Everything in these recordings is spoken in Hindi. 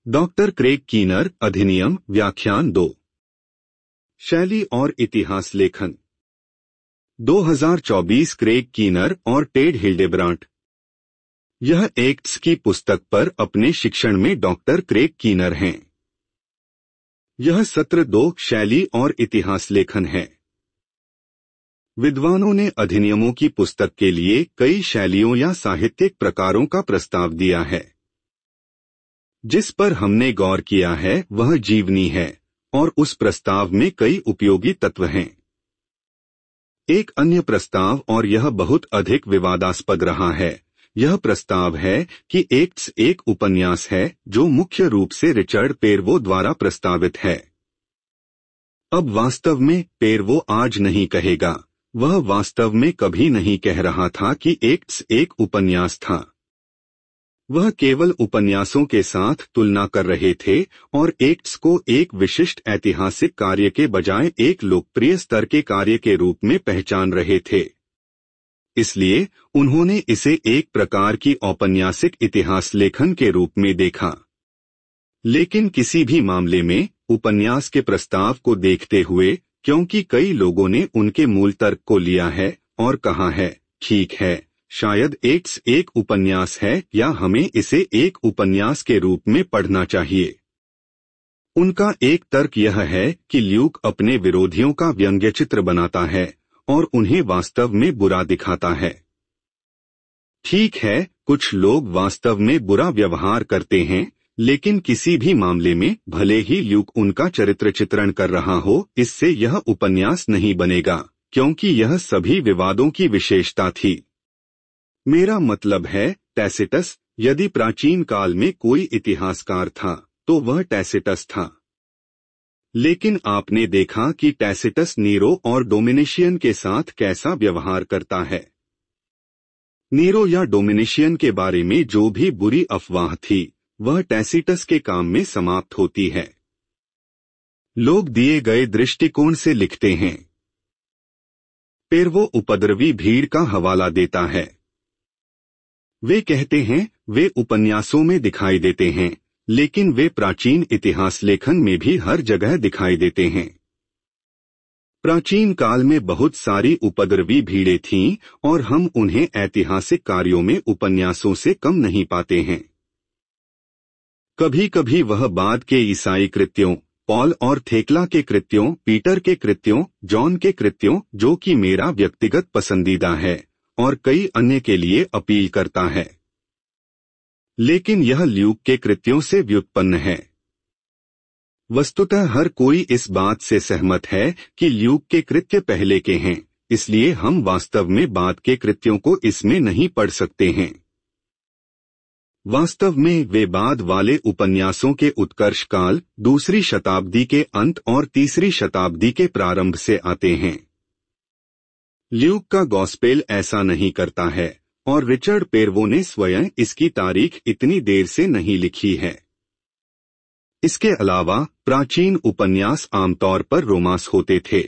डॉक्टर क्रेग कीनर, अधिनियम, व्याख्यान 2। शैली और इतिहास लेखन 2024। क्रेग कीनर और टेड हिल्डेब्रांट। यह एक्ट्स की पुस्तक पर अपने शिक्षण में डॉक्टर क्रेग कीनर हैं। यह सत्र 2, शैली और इतिहास लेखन है। विद्वानों ने अधिनियमों की पुस्तक के लिए कई शैलियों या साहित्यिक प्रकारों का प्रस्ताव दिया है। जिस पर हमने गौर किया है वह जीवनी है और उस प्रस्ताव में कई उपयोगी तत्व हैं। एक अन्य प्रस्ताव, और यह बहुत अधिक विवादास्पद रहा है, यह प्रस्ताव है कि एक्ट्स एक उपन्यास है जो मुख्य रूप से रिचर्ड पेरवो द्वारा प्रस्तावित है। अब वास्तव में पेरवो आज नहीं कहेगा, वह वास्तव में कभी नहीं कह रहा था कि एक्ट्स एक उपन्यास था। वह केवल उपन्यासों के साथ तुलना कर रहे थे और एक्ट्स को एक विशिष्ट ऐतिहासिक कार्य के बजाय एक लोकप्रिय स्तर के कार्य के रूप में पहचान रहे थे। इसलिए उन्होंने इसे एक प्रकार की औपन्यासिक इतिहास लेखन के रूप में देखा। लेकिन किसी भी मामले में उपन्यास के प्रस्ताव को देखते हुए, क्योंकि कई लोगों ने उनके मूल तर्क को लिया है और कहा है, ठीक है, शायद एक्ट्स एक उपन्यास है या हमें इसे एक उपन्यास के रूप में पढ़ना चाहिए। उनका एक तर्क यह है कि ल्यूक अपने विरोधियों का व्यंग्यचित्र बनाता है और उन्हें वास्तव में बुरा दिखाता है। ठीक है, कुछ लोग वास्तव में बुरा व्यवहार करते हैं, लेकिन किसी भी मामले में भले ही ल्यूक उनका चरित्र चित्रण कर रहा हो, इससे यह उपन्यास नहीं बनेगा, क्योंकि यह सभी विवादों की विशेषता थी। मेरा मतलब है, टैसिटस, यदि प्राचीन काल में कोई इतिहासकार था तो वह टैसिटस था। लेकिन आपने देखा कि टैसिटस नीरो और डोमिनिशियन के साथ कैसा व्यवहार करता है। नीरो या डोमिनिशियन के बारे में जो भी बुरी अफवाह थी वह टैसिटस के काम में समाप्त होती है। लोग दिए गए दृष्टिकोण से लिखते हैं। पेरवो उपद्रवी भीड़ का हवाला देता है। वे कहते हैं, वे उपन्यासों में दिखाई देते हैं, लेकिन वे प्राचीन इतिहास लेखन में भी हर जगह दिखाई देते हैं। प्राचीन काल में बहुत सारी उपद्रवी भीड़ें थीं और हम उन्हें ऐतिहासिक कार्यों में उपन्यासों से कम नहीं पाते हैं। कभी कभी वह बाद के ईसाई कृत्यों, पॉल और थेक्ला के कृत्यों, पीटर के कृत्यों, जॉन के कृत्यों, जो कि मेरा व्यक्तिगत पसंदीदा है, और कई अन्य के लिए अपील करता है। लेकिन यह ल्यूक के कृत्यों से व्युत्पन्न है। वस्तुतः हर कोई इस बात से सहमत है कि ल्यूक के कृत्य पहले के हैं, इसलिए हम वास्तव में बाद के कृत्यों को इसमें नहीं पढ़ सकते हैं। वास्तव में वे बाद वाले उपन्यासों के उत्कर्ष काल, दूसरी शताब्दी के अंत और तीसरी शताब्दी के प्रारंभ से आते हैं। ल्यूक का गॉस्पेल ऐसा नहीं करता है और रिचर्ड पेरवो ने स्वयं इसकी तारीख इतनी देर से नहीं लिखी है। इसके अलावा प्राचीन उपन्यास आमतौर पर रोमांस होते थे।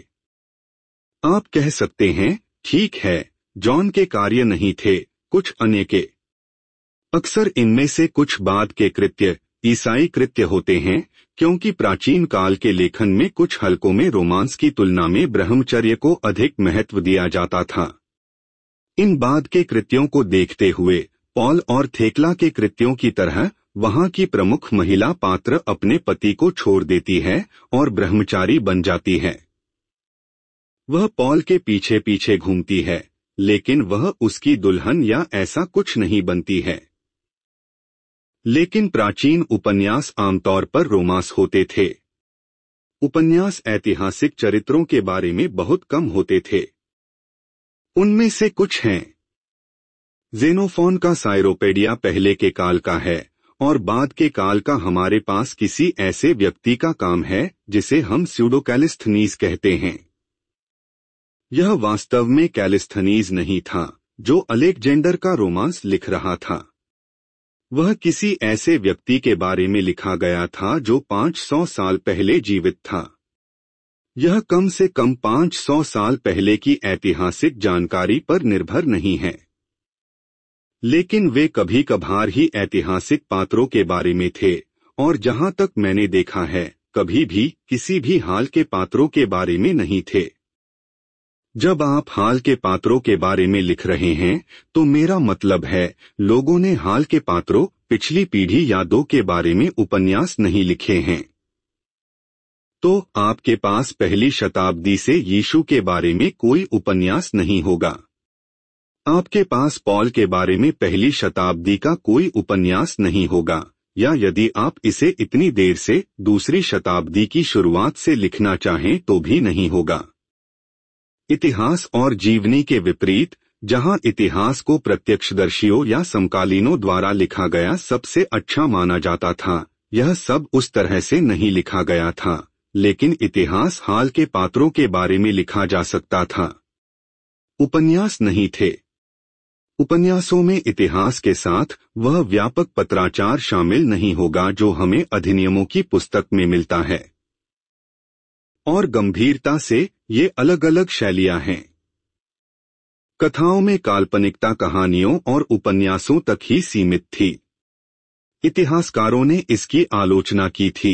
आप कह सकते हैं, ठीक है, जॉन के कार्य नहीं थे, कुछ अन्य के। अक्सर इनमें से कुछ बाद के कृत्य ईसाई कृत्य होते हैं, क्योंकि प्राचीन काल के लेखन में कुछ हलकों में रोमांस की तुलना में ब्रह्मचर्य को अधिक महत्व दिया जाता था। इन बाद के कृत्यों को देखते हुए, पॉल और थेक्ला के कृत्यों की तरह, वहां की प्रमुख महिला पात्र अपने पति को छोड़ देती है और ब्रह्मचारी बन जाती है। वह पॉल के पीछे पीछे घूमती है, लेकिन वह उसकी दुल्हन या ऐसा कुछ नहीं बनती है। लेकिन प्राचीन उपन्यास आमतौर पर रोमांस होते थे। उपन्यास ऐतिहासिक चरित्रों के बारे में बहुत कम होते थे। उनमें से कुछ हैं। जेनोफोन का साइरोपेडिया पहले के काल का है और बाद के काल का हमारे पास किसी ऐसे व्यक्ति का काम है जिसे हम स्यूडो-कैलिस्थनीज कहते हैं। यह वास्तव में कैलिस्थनीज नहीं था जो अलेक्जेंडर का रोमांस लिख रहा था। वह किसी ऐसे व्यक्ति के बारे में लिखा गया था जो 500 साल पहले जीवित था। यह कम से कम 500 साल पहले की ऐतिहासिक जानकारी पर निर्भर नहीं है। लेकिन वे कभी कभार ही ऐतिहासिक पात्रों के बारे में थे और जहां तक मैंने देखा है कभी भी किसी भी हाल के पात्रों के बारे में नहीं थे। जब आप हाल के पात्रों के बारे में लिख रहे हैं तो मेरा मतलब है लोगों ने हाल के पात्रों, पिछली पीढ़ी या दो के बारे में उपन्यास नहीं लिखे हैं। तो आपके पास पहली शताब्दी से यीशु के बारे में कोई उपन्यास नहीं होगा। आपके पास पॉल के बारे में पहली शताब्दी का कोई उपन्यास नहीं होगा, या यदि आप इसे इतनी देर से दूसरी शताब्दी की शुरुआत से लिखना चाहें तो भी नहीं होगा। इतिहास और जीवनी के विपरीत, जहां इतिहास को प्रत्यक्षदर्शियों या समकालीनों द्वारा लिखा गया सबसे अच्छा माना जाता था, यह सब उस तरह से नहीं लिखा गया था, लेकिन इतिहास हाल के पात्रों के बारे में लिखा जा सकता था। उपन्यास नहीं थे। उपन्यासों में इतिहास के साथ वह व्यापक पत्राचार शामिल नहीं होगा जो हमें अधिनियमों की पुस्तक में मिलता है। और गंभीरता से ये अलग अलग शैलियां हैं। कथाओं में काल्पनिकता कहानियों और उपन्यासों तक ही सीमित थी। इतिहासकारों ने इसकी आलोचना की थी।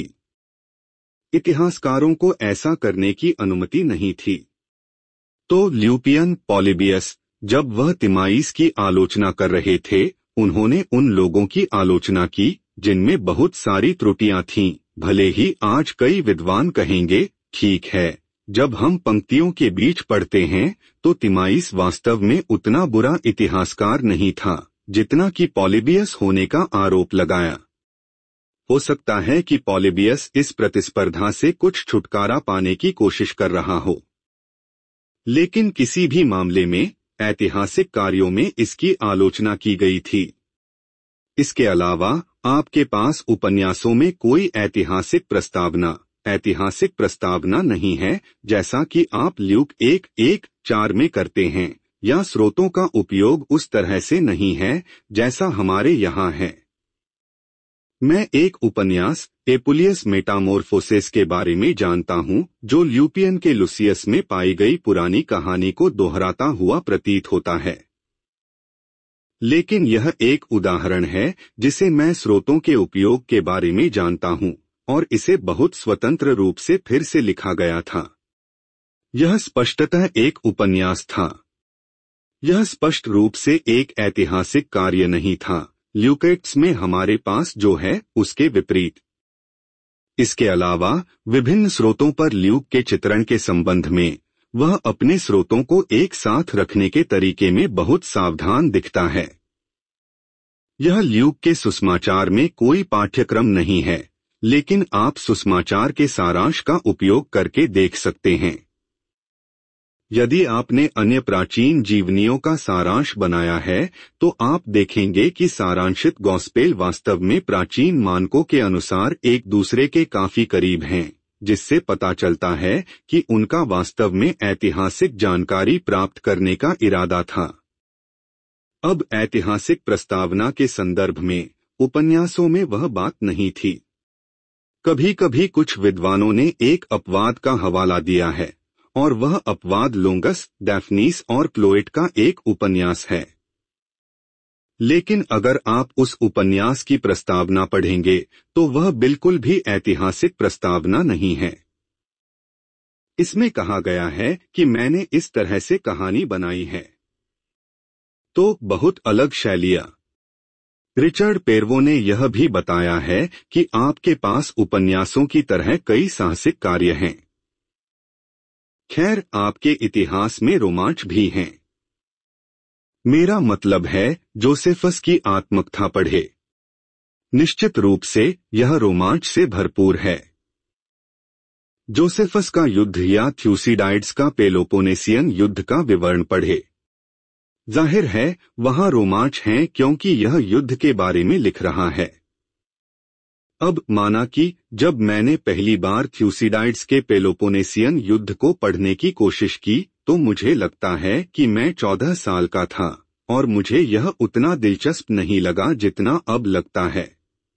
इतिहासकारों को ऐसा करने की अनुमति नहीं थी। तो ल्यूपियन पॉलिबियस, जब वह तिमाइस की आलोचना कर रहे थे, उन्होंने उन लोगों की आलोचना की जिनमें बहुत सारी त्रुटियां थीं। भले ही आज कई विद्वान कहेंगे, ठीक है, जब हम पंक्तियों के बीच पढ़ते हैं तो तिमाइस वास्तव में उतना बुरा इतिहासकार नहीं था जितना कि पॉलिबियस होने का आरोप लगाया। हो सकता है कि पॉलिबियस इस प्रतिस्पर्धा से कुछ छुटकारा पाने की कोशिश कर रहा हो, लेकिन किसी भी मामले में ऐतिहासिक कार्यों में इसकी आलोचना की गई थी। इसके अलावा आपके पास उपन्यासों में कोई ऐतिहासिक प्रस्तावना नहीं है, जैसा कि आप ल्यूक 1:1-4 में करते हैं, या स्रोतों का उपयोग उस तरह से नहीं है जैसा हमारे यहाँ है। मैं एक उपन्यास एपुलियस मेटामोर्फोसिस के बारे में जानता हूँ जो ल्यूपियन के लुसियस में पाई गई पुरानी कहानी को दोहराता हुआ प्रतीत होता है। लेकिन यह एक उदाहरण है जिसे मैं स्रोतों के उपयोग के बारे में जानता हूँ, और इसे बहुत स्वतंत्र रूप से फिर से लिखा गया था। यह स्पष्टतः एक उपन्यास था। यह स्पष्ट रूप से एक ऐतिहासिक कार्य नहीं था। ल्यूकेट्स में हमारे पास जो है उसके विपरीत। इसके अलावा विभिन्न स्रोतों पर ल्यूक के चित्रण के संबंध में वह अपने स्रोतों को एक साथ रखने के तरीके में बहुत सावधान दिखता है। यह ल्यूक के सुसमाचार में कोई पाठ्यक्रम नहीं है, लेकिन आप सुसमाचार के सारांश का उपयोग करके देख सकते हैं। यदि आपने अन्य प्राचीन जीवनियों का सारांश बनाया है तो आप देखेंगे कि सारांशित गॉस्पेल वास्तव में प्राचीन मानकों के अनुसार एक दूसरे के काफी करीब हैं, जिससे पता चलता है कि उनका वास्तव में ऐतिहासिक जानकारी प्राप्त करने का इरादा था। अब ऐतिहासिक प्रस्तावना के संदर्भ में उपन्यासों में वह बात नहीं थी। कभी कभी कुछ विद्वानों ने एक अपवाद का हवाला दिया है, और वह अपवाद लोंगस, डैफ्नीस और क्लोएट का एक उपन्यास है। लेकिन अगर आप उस उपन्यास की प्रस्तावना पढ़ेंगे तो वह बिल्कुल भी ऐतिहासिक प्रस्तावना नहीं है। इसमें कहा गया है कि मैंने इस तरह से कहानी बनाई है। तो बहुत अलग शैलियां। रिचर्ड पेरवो ने यह भी बताया है कि आपके पास उपन्यासों की तरह कई साहसिक कार्य हैं। खैर, आपके इतिहास में रोमांच भी हैं। मेरा मतलब है जोसेफस की आत्मकथा पढ़े। निश्चित रूप से यह रोमांच से भरपूर है। जोसेफस का युद्ध या थ्यूसिडाइड्स का पेलोपोनेसियन युद्ध का विवरण पढ़े। जाहिर है वहां रोमांच है क्योंकि यह युद्ध के बारे में लिख रहा है। अब माना कि जब मैंने पहली बार थ्यूसिडाइड्स के पेलोपोनेसियन युद्ध को पढ़ने की कोशिश की तो मुझे लगता है कि मैं 14 साल का था, और मुझे यह उतना दिलचस्प नहीं लगा जितना अब लगता है।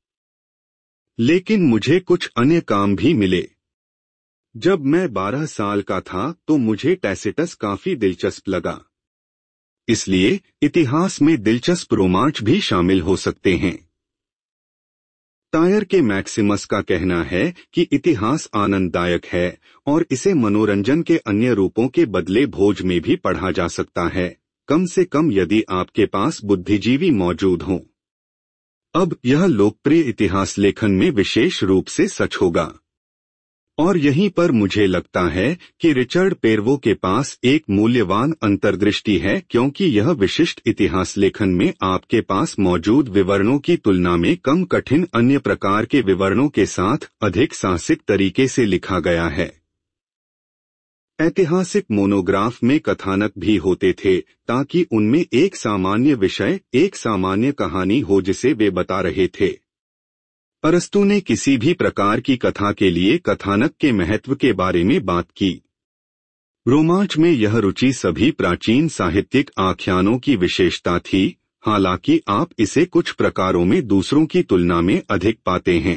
लेकिन मुझे कुछ अन्य काम भी मिले। जब मैं 12 साल का था तो मुझे टैसिटस काफी दिलचस्प लगा। इसलिए इतिहास में दिलचस्प रोमांच भी शामिल हो सकते हैं। टायर के मैक्सिमस का कहना है कि इतिहास आनंददायक है और इसे मनोरंजन के अन्य रूपों के बदले भोज में भी पढ़ा जा सकता है, कम से कम यदि आपके पास बुद्धिजीवी मौजूद हों। अब यह लोकप्रिय इतिहास लेखन में विशेष रूप से सच होगा। और यहीं पर मुझे लगता है कि रिचर्ड पेरवो के पास एक मूल्यवान अंतर्दृष्टि है, क्योंकि यह विशिष्ट इतिहास लेखन में आपके पास मौजूद विवरणों की तुलना में कम कठिन अन्य प्रकार के विवरणों के साथ अधिक साहसिक तरीके से लिखा गया है। ऐतिहासिक मोनोग्राफ में कथानक भी होते थे ताकि उनमें एक सामान्य विषय, एक सामान्य कहानी हो जिसे वे बता रहे थे। अरस्तू ने किसी भी प्रकार की कथा के लिए कथानक के महत्व के बारे में बात की। रोमांच में यह रुचि सभी प्राचीन साहित्यिक आख्यानों की विशेषता थी, हालांकि आप इसे कुछ प्रकारों में दूसरों की तुलना में अधिक पाते हैं।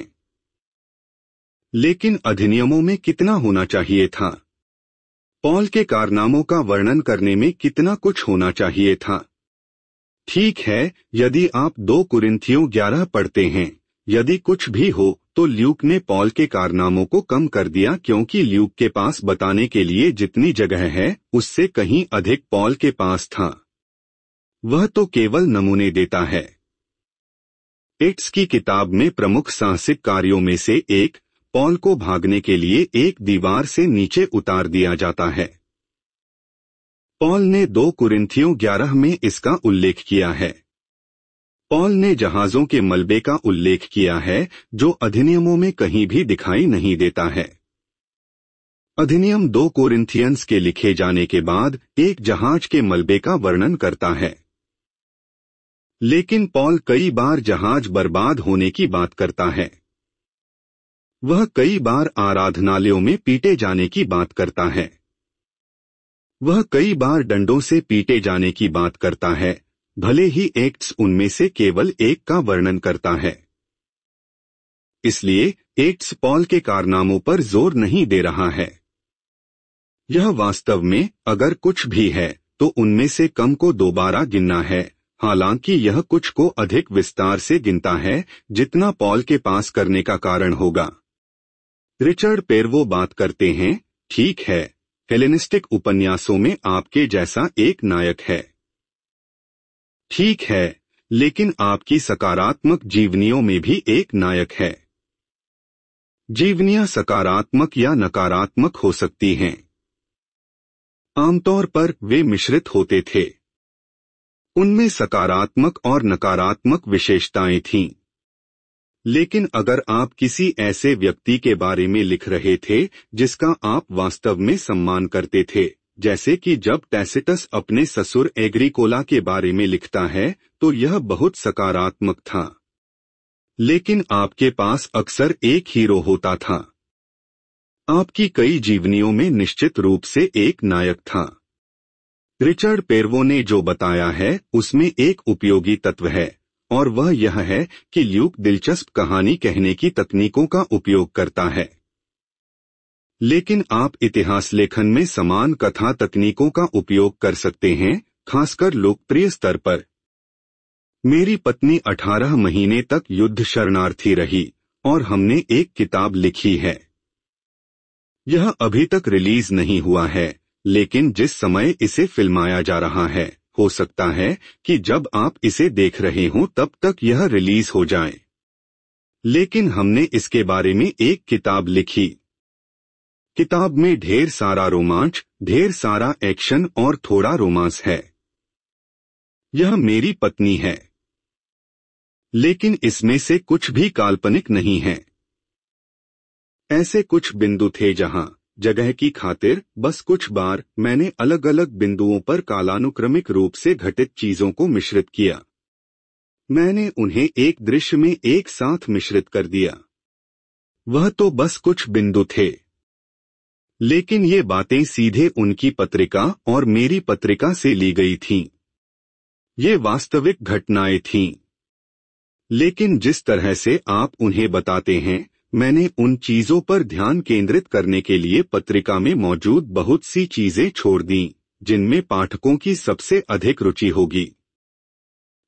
लेकिन अधिनियमों में कितना होना चाहिए था? पॉल के कारनामों का वर्णन करने में कितना कुछ होना चाहिए था? ठीक है, यदि आप 2 कुरिन्थियों 11 पढ़ते हैं, यदि कुछ भी हो तो ल्यूक ने पॉल के कारनामों को कम कर दिया, क्योंकि ल्यूक के पास बताने के लिए जितनी जगह है उससे कहीं अधिक पॉल के पास था। वह तो केवल नमूने देता है। एक्ट्स की किताब में प्रमुख साहसिक कार्यों में से एक, पॉल को भागने के लिए एक दीवार से नीचे उतार दिया जाता है। पॉल ने 2 कुरिन्थियों 11 में इसका उल्लेख किया है। पॉल ने जहाजों के मलबे का उल्लेख किया है, जो अधिनियमों में कहीं भी दिखाई नहीं देता है। अधिनियम 2 कोरिन्थियंस के लिखे जाने के बाद एक जहाज के मलबे का वर्णन करता है। लेकिन पॉल कई बार जहाज बर्बाद होने की बात करता है। वह कई बार आराधनालयों में पीटे जाने की बात करता है। वह कई बार डंडों से पीटे जाने की बात करता है, भले ही एक्ट्स उनमें से केवल एक का वर्णन करता है। इसलिए एक्ट्स पॉल के कारनामों पर जोर नहीं दे रहा है। यह वास्तव में अगर कुछ भी है तो उनमें से कम को दोबारा गिनना है, हालांकि यह कुछ को अधिक विस्तार से गिनता है जितना पॉल के पास करने का कारण होगा। रिचर्ड पेरवो बात करते हैं, ठीक है, हेलेनिस्टिक उपन्यासों में आपके जैसा एक नायक है। ठीक है, लेकिन आपकी सकारात्मक जीवनियों में भी एक नायक है। जीवनियां सकारात्मक या नकारात्मक हो सकती हैं। आमतौर पर वे मिश्रित होते थे। उनमें सकारात्मक और नकारात्मक विशेषताएं थीं। लेकिन अगर आप किसी ऐसे व्यक्ति के बारे में लिख रहे थे जिसका आप वास्तव में सम्मान करते थे, जैसे कि जब टैसिटस अपने ससुर एग्रीकोला के बारे में लिखता है, तो यह बहुत सकारात्मक था। लेकिन आपके पास अक्सर एक हीरो होता था। आपकी कई जीवनियों में निश्चित रूप से एक नायक था। रिचर्ड पेरवो ने जो बताया है उसमें एक उपयोगी तत्व है, और वह यह है कि ल्यूक दिलचस्प कहानी कहने की तकनीकों का उपयोग करता है। लेकिन आप इतिहास लेखन में समान कथा तकनीकों का उपयोग कर सकते हैं, खासकर लोकप्रिय स्तर पर। मेरी पत्नी 18 महीने तक युद्ध शरणार्थी रही और हमने एक किताब लिखी है। यह अभी तक रिलीज नहीं हुआ है, लेकिन जिस समय इसे फिल्माया जा रहा है, हो सकता है कि जब आप इसे देख रहे हों तब तक यह रिलीज हो जाए। लेकिन हमने इसके बारे में एक किताब लिखी। किताब में ढेर सारा रोमांच, ढेर सारा एक्शन और थोड़ा रोमांस है। यह मेरी पत्नी है। लेकिन इसमें से कुछ भी काल्पनिक नहीं है। ऐसे कुछ बिंदु थे जहां जगह की खातिर बस कुछ बार मैंने अलग अलग बिंदुओं पर कालानुक्रमिक रूप से घटित चीजों को मिश्रित किया। मैंने उन्हें एक दृश्य में एक साथ मिश्रित कर दिया। वह तो बस कुछ बिंदु थे। लेकिन ये बातें सीधे उनकी पत्रिका और मेरी पत्रिका से ली गई थीं। ये वास्तविक घटनाएं थीं। लेकिन जिस तरह से आप उन्हें बताते हैं, मैंने उन चीजों पर ध्यान केंद्रित करने के लिए पत्रिका में मौजूद बहुत सी चीजें छोड़ दीं, जिनमें पाठकों की सबसे अधिक रुचि होगी।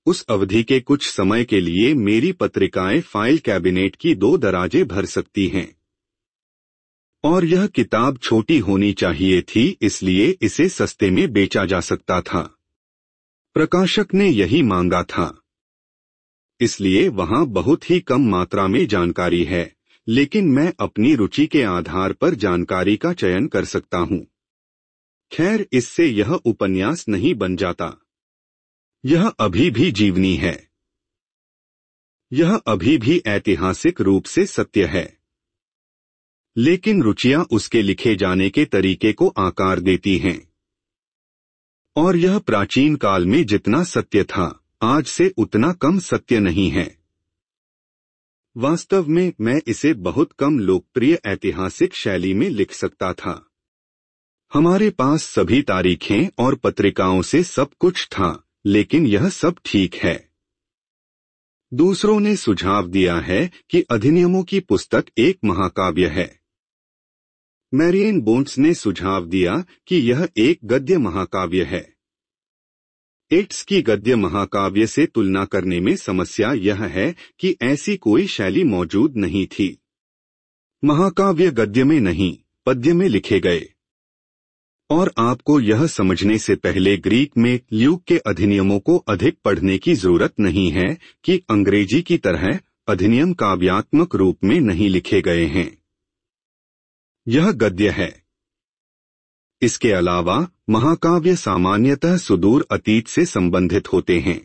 उस अवधि के कुछ समय के लिए मेरी पत्रिकाएं फाइल कैबिनेट की 2 दराजें भर सकती हैं। और यह किताब छोटी होनी चाहिए थी, इसलिए इसे सस्ते में बेचा जा सकता था। प्रकाशक ने यही मांगा था। इसलिए वहां बहुत ही कम मात्रा में जानकारी है, लेकिन मैं अपनी रुचि के आधार पर जानकारी का चयन कर सकता हूं। खैर, इससे यह उपन्यास नहीं बन जाता। यह अभी भी जीवनी है। यह अभी भी ऐतिहासिक रूप से सत्य है, लेकिन रुचियां उसके लिखे जाने के तरीके को आकार देती हैं। और यह प्राचीन काल में जितना सत्य था, आज से उतना कम सत्य नहीं है। वास्तव में मैं इसे बहुत कम लोकप्रिय ऐतिहासिक शैली में लिख सकता था। हमारे पास सभी तारीखें और पत्रिकाओं से सब कुछ था, लेकिन यह सब ठीक है। दूसरों ने सुझाव दिया है कि अधिनियमों की पुस्तक एक महाकाव्य है। मैरियन बोन्स ने सुझाव दिया कि यह एक गद्य महाकाव्य है। एट्स की गद्य महाकाव्य से तुलना करने में समस्या यह है कि ऐसी कोई शैली मौजूद नहीं थी। महाकाव्य गद्य में नहीं, पद्य में लिखे गए। और आपको यह समझने से पहले ग्रीक में ल्यूक के अधिनियमों को अधिक पढ़ने की जरूरत नहीं है कि अंग्रेजी की तरह अधिनियम काव्यात्मक रूप में नहीं लिखे गए हैं। यह गद्य है। इसके अलावा महाकाव्य सामान्यतः सुदूर अतीत से संबंधित होते हैं।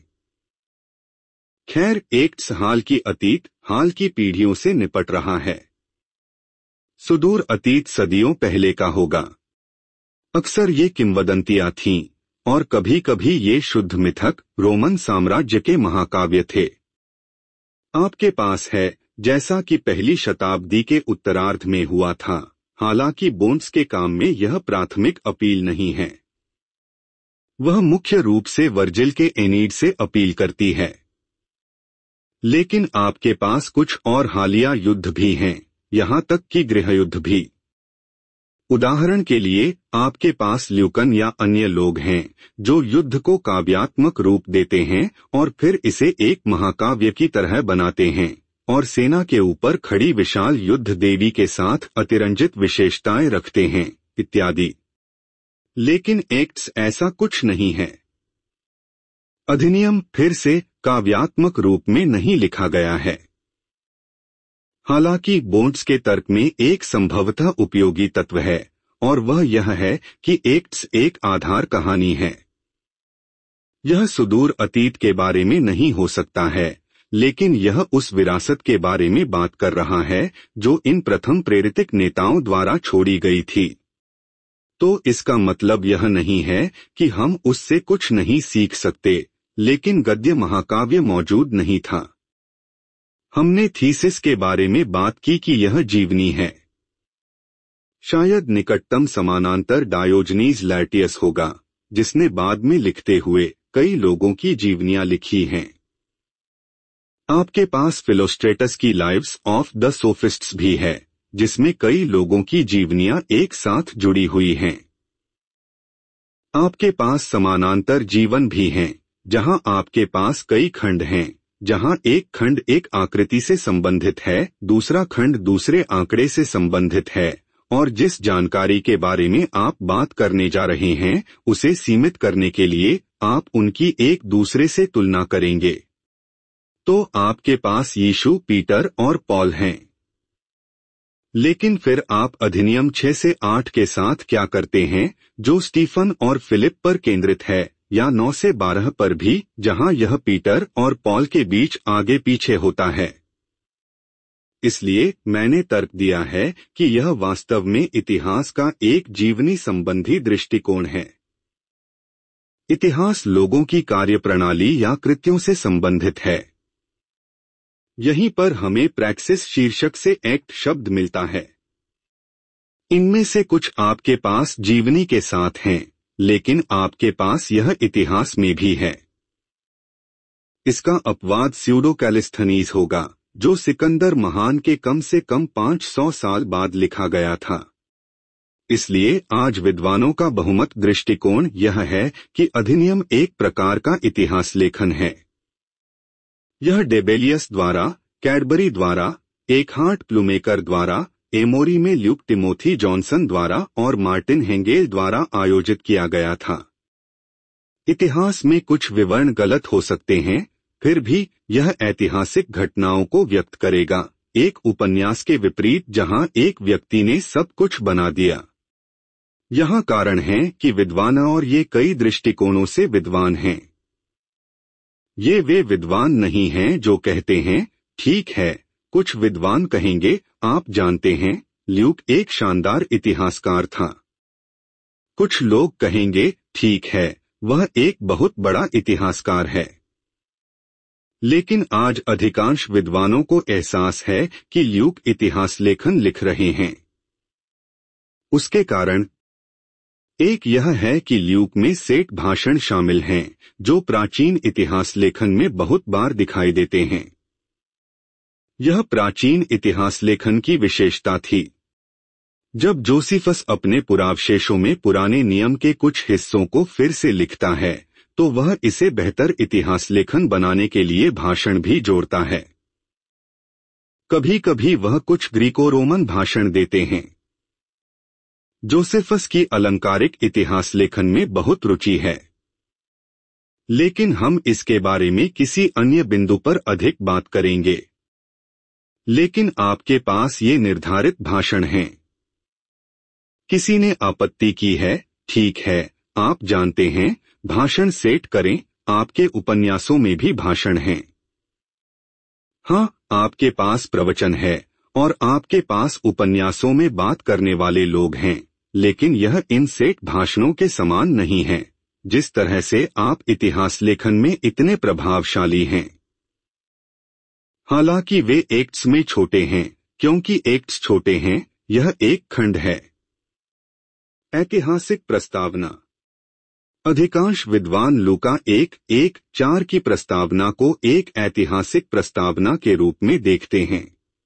खैर, एक्ट्स हाल की अतीत, हाल की पीढ़ियों से निपट रहा है। सुदूर अतीत सदियों पहले का होगा। अक्सर ये किंवदंतियां थीं, और कभी कभी ये शुद्ध मिथक रोमन साम्राज्य के महाकाव्य थे। आपके पास है, जैसा कि पहली शताब्दी के उत्तरार्ध में हुआ था। हालांकि बोन्स के काम में यह प्राथमिक अपील नहीं है। वह मुख्य रूप से वर्जिल के एनीड से अपील करती है। लेकिन आपके पास कुछ और हालिया युद्ध भी हैं, यहां तक कि गृहयुद्ध भी। उदाहरण के लिए, आपके पास ल्यूकन या अन्य लोग हैं जो युद्ध को काव्यात्मक रूप देते हैं और फिर इसे एक महाकाव्य की तरह बनाते हैं, और सेना के ऊपर खड़ी विशाल युद्ध देवी के साथ अतिरंजित विशेषताएं रखते हैं, इत्यादि। लेकिन एक्ट्स ऐसा कुछ नहीं है। अधिनियम फिर से काव्यात्मक रूप में नहीं लिखा गया है। हालांकि बोन्स के तर्क में एक संभवतः उपयोगी तत्व है, और वह यह है कि एक्ट्स एक आधार कहानी है। यह सुदूर अतीत के बारे में नहीं हो सकता है, लेकिन यह उस विरासत के बारे में बात कर रहा है जो इन प्रथम प्रेरितिक नेताओं द्वारा छोड़ी गई थी। तो इसका मतलब यह नहीं है कि हम उससे कुछ नहीं सीख सकते, लेकिन गद्य महाकाव्य मौजूद नहीं था। हमने थीसिस के बारे में बात की कि यह जीवनी है। शायद निकटतम समानांतर डायोजनीज लैर्टियस होगा, जिसने बाद में लिखते हुए कई लोगों की जीवनियां लिखी हैं। आपके पास फिलोस्ट्रेटस की लाइव्स ऑफ द सोफिस्ट्स भी है, जिसमें कई लोगों की जीवनियां एक साथ जुड़ी हुई हैं। आपके पास समानांतर जीवन भी हैं, जहां आपके पास कई खंड हैं, जहां एक खंड एक आकृति से संबंधित है, दूसरा खंड दूसरे आंकड़े से संबंधित है, और जिस जानकारी के बारे में आप बात करने जा रहे हैं उसे सीमित करने के लिए आप उनकी एक दूसरे से तुलना करेंगे। तो आपके पास यीशु, पीटर और पॉल हैं। लेकिन फिर आप अधिनियम 6 से 8 के साथ क्या करते हैं, जो स्टीफन और फिलिप पर केंद्रित है, या 9 से 12 पर भी, जहां यह पीटर और पॉल के बीच आगे पीछे होता है। इसलिए मैंने तर्क दिया है कि यह वास्तव में इतिहास का एक जीवनी संबंधी दृष्टिकोण है। इतिहास लोगों की कार्यप्रणाली या कृत्यों से संबंधित है। यहीं पर हमें प्रैक्सिस शीर्षक से एक्ट शब्द मिलता है। इनमें से कुछ आपके पास जीवनी के साथ हैं, लेकिन आपके पास यह इतिहास में भी है। इसका अपवाद स्यूडो कैलिस्थनीज होगा, जो सिकंदर महान के कम से कम 500 साल बाद लिखा गया था। इसलिए आज विद्वानों का बहुमत दृष्टिकोण यह है कि अधिनियम एक प्रकार का इतिहास लेखन है। यह डेबेलियस द्वारा, कैडबरी द्वारा, एकहार्ट प्लूमेकर द्वारा, एमोरी में ल्यूक टिमोथी जॉनसन द्वारा और मार्टिन हेंगेल द्वारा आयोजित किया गया था। इतिहास में कुछ विवरण गलत हो सकते हैं, फिर भी यह ऐतिहासिक घटनाओं को व्यक्त करेगा, एक उपन्यास के विपरीत जहां एक व्यक्ति ने सब कुछ बना दिया। यहाँ कारण है कि विद्वान और ये कई दृष्टिकोणों से विद्वान हैं। ये वे विद्वान नहीं हैं जो कहते हैं, ठीक है, कुछ विद्वान कहेंगे, आप जानते हैं, ल्यूक एक शानदार इतिहासकार था। कुछ लोग कहेंगे, ठीक है, वह एक बहुत बड़ा इतिहासकार है। लेकिन आज अधिकांश विद्वानों को एहसास है कि ल्यूक इतिहास लेखन लिख रहे हैं। उसके कारण एक यह है कि ल्यूक में सेट भाषण शामिल हैं, जो प्राचीन इतिहास लेखन में बहुत बार दिखाई देते हैं। यह प्राचीन इतिहास लेखन की विशेषता थी। जब जोसिफस अपने पुरावशेषों में पुराने नियम के कुछ हिस्सों को फिर से लिखता है, तो वह इसे बेहतर इतिहास लेखन बनाने के लिए भाषण भी जोड़ता है। कभी कभी वह कुछ ग्रीको रोमन भाषण देते हैं। जोसेफस की अलंकारिक इतिहास लेखन में बहुत रुचि है, लेकिन हम इसके बारे में किसी अन्य बिंदु पर अधिक बात करेंगे। लेकिन आपके पास ये निर्धारित भाषण हैं। किसी ने आपत्ति की है, ठीक है, आप जानते हैं, भाषण सेट करें, आपके उपन्यासों में भी भाषण हैं। हाँ, आपके पास प्रवचन है और आपके पास उपन्यासों में बात करने वाले लोग हैं, लेकिन यह इन सेट भाषणों के समान नहीं है, जिस तरह से आप इतिहास लेखन में इतने प्रभावशाली हैं। हालांकि वे एक्ट्स में छोटे हैं, क्योंकि एक्ट्स छोटे हैं, यह एक खंड है। ऐतिहासिक प्रस्तावना। अधिकांश विद्वान लूका 1:1-4 की प्रस्तावना को एक ऐतिहासिक प्रस्तावना के रूप में देखते हैं।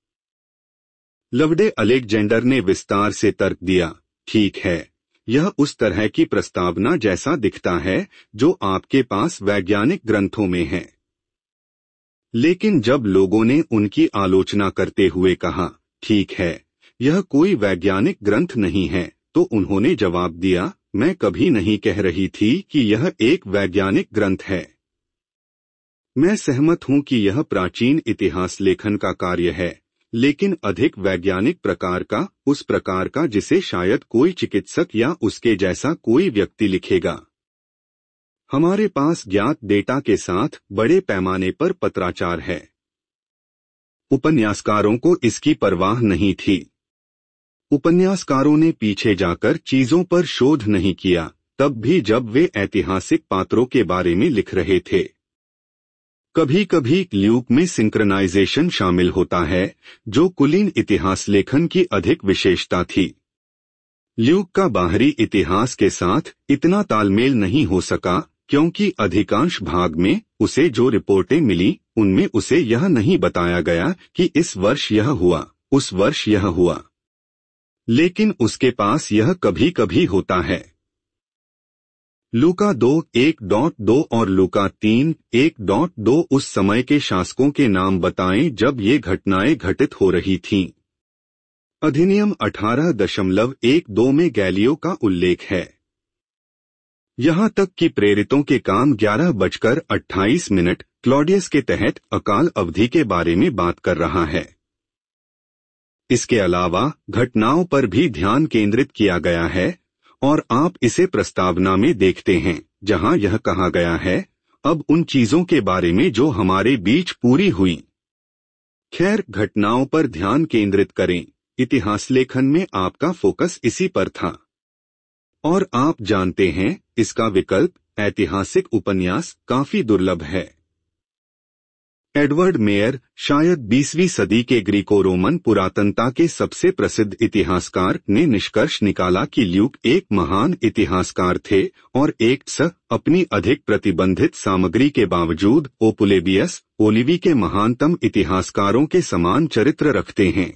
लवडे अलेक्जेंडर ने विस्तार से तर्क दिया, ठीक है, यह उस तरह की प्रस्तावना जैसा दिखता है जो आपके पास वैज्ञानिक ग्रंथों में है। लेकिन जब लोगों ने उनकी आलोचना करते हुए कहा, ठीक है, यह कोई वैज्ञानिक ग्रंथ नहीं है, तो उन्होंने जवाब दिया, मैं कभी नहीं कह रही थी कि यह एक वैज्ञानिक ग्रंथ है। मैं सहमत हूं कि यह प्राचीन इतिहास लेखन का कार्य है, लेकिन अधिक वैज्ञानिक प्रकार का, उस प्रकार का जिसे शायद कोई चिकित्सक या उसके जैसा कोई व्यक्ति लिखेगा। हमारे पास ज्ञात डेटा के साथ बड़े पैमाने पर पत्राचार है। उपन्यासकारों को इसकी परवाह नहीं थी। उपन्यासकारों ने पीछे जाकर चीजों पर शोध नहीं किया, तब भी जब वे ऐतिहासिक पात्रों के बारे में लिख रहे थे। कभी कभी ल्यूक में सिंक्रनाइजेशन शामिल होता है, जो कुलीन इतिहास लेखन की अधिक विशेषता थी। ल्यूक का बाहरी इतिहास के साथ इतना तालमेल नहीं हो सका, क्योंकि अधिकांश भाग में उसे जो रिपोर्टें मिली, उनमें उसे यह नहीं बताया गया कि इस वर्ष यह हुआ, उस वर्ष यह हुआ। लेकिन उसके पास यह कभी कभी होता है। लूका 2:1.2 और लूका 3:1.2 उस समय के शासकों के नाम बताएं जब ये घटनाएं घटित हो रही थीं। अधिनियम 18.12 में गैलियो का उल्लेख है। यहाँ तक कि प्रेरितों के काम 11:28 क्लॉडियस के तहत अकाल अवधि के बारे में बात कर रहा है। इसके अलावा घटनाओं पर भी ध्यान केंद्रित किया गया है, और आप इसे प्रस्तावना में देखते हैं, जहां यह कहा गया है, अब उन चीजों के बारे में जो हमारे बीच पूरी हुई। खैर, घटनाओं पर ध्यान केंद्रित करें, इतिहास लेखन में आपका फोकस इसी पर था। और आप जानते हैं, इसका विकल्प, ऐतिहासिक उपन्यास, काफी दुर्लभ है। एडवर्ड मेयर, शायद 20वीं सदी के ग्रीको रोमन पुरातनता के सबसे प्रसिद्ध इतिहासकार, ने निष्कर्ष निकाला कि ल्यूक एक महान इतिहासकार थे और एक्ट्स अपनी अधिक प्रतिबंधित सामग्री के बावजूद ओपुलेबियस, ओलिवी के महानतम इतिहासकारों के समान चरित्र रखते हैं।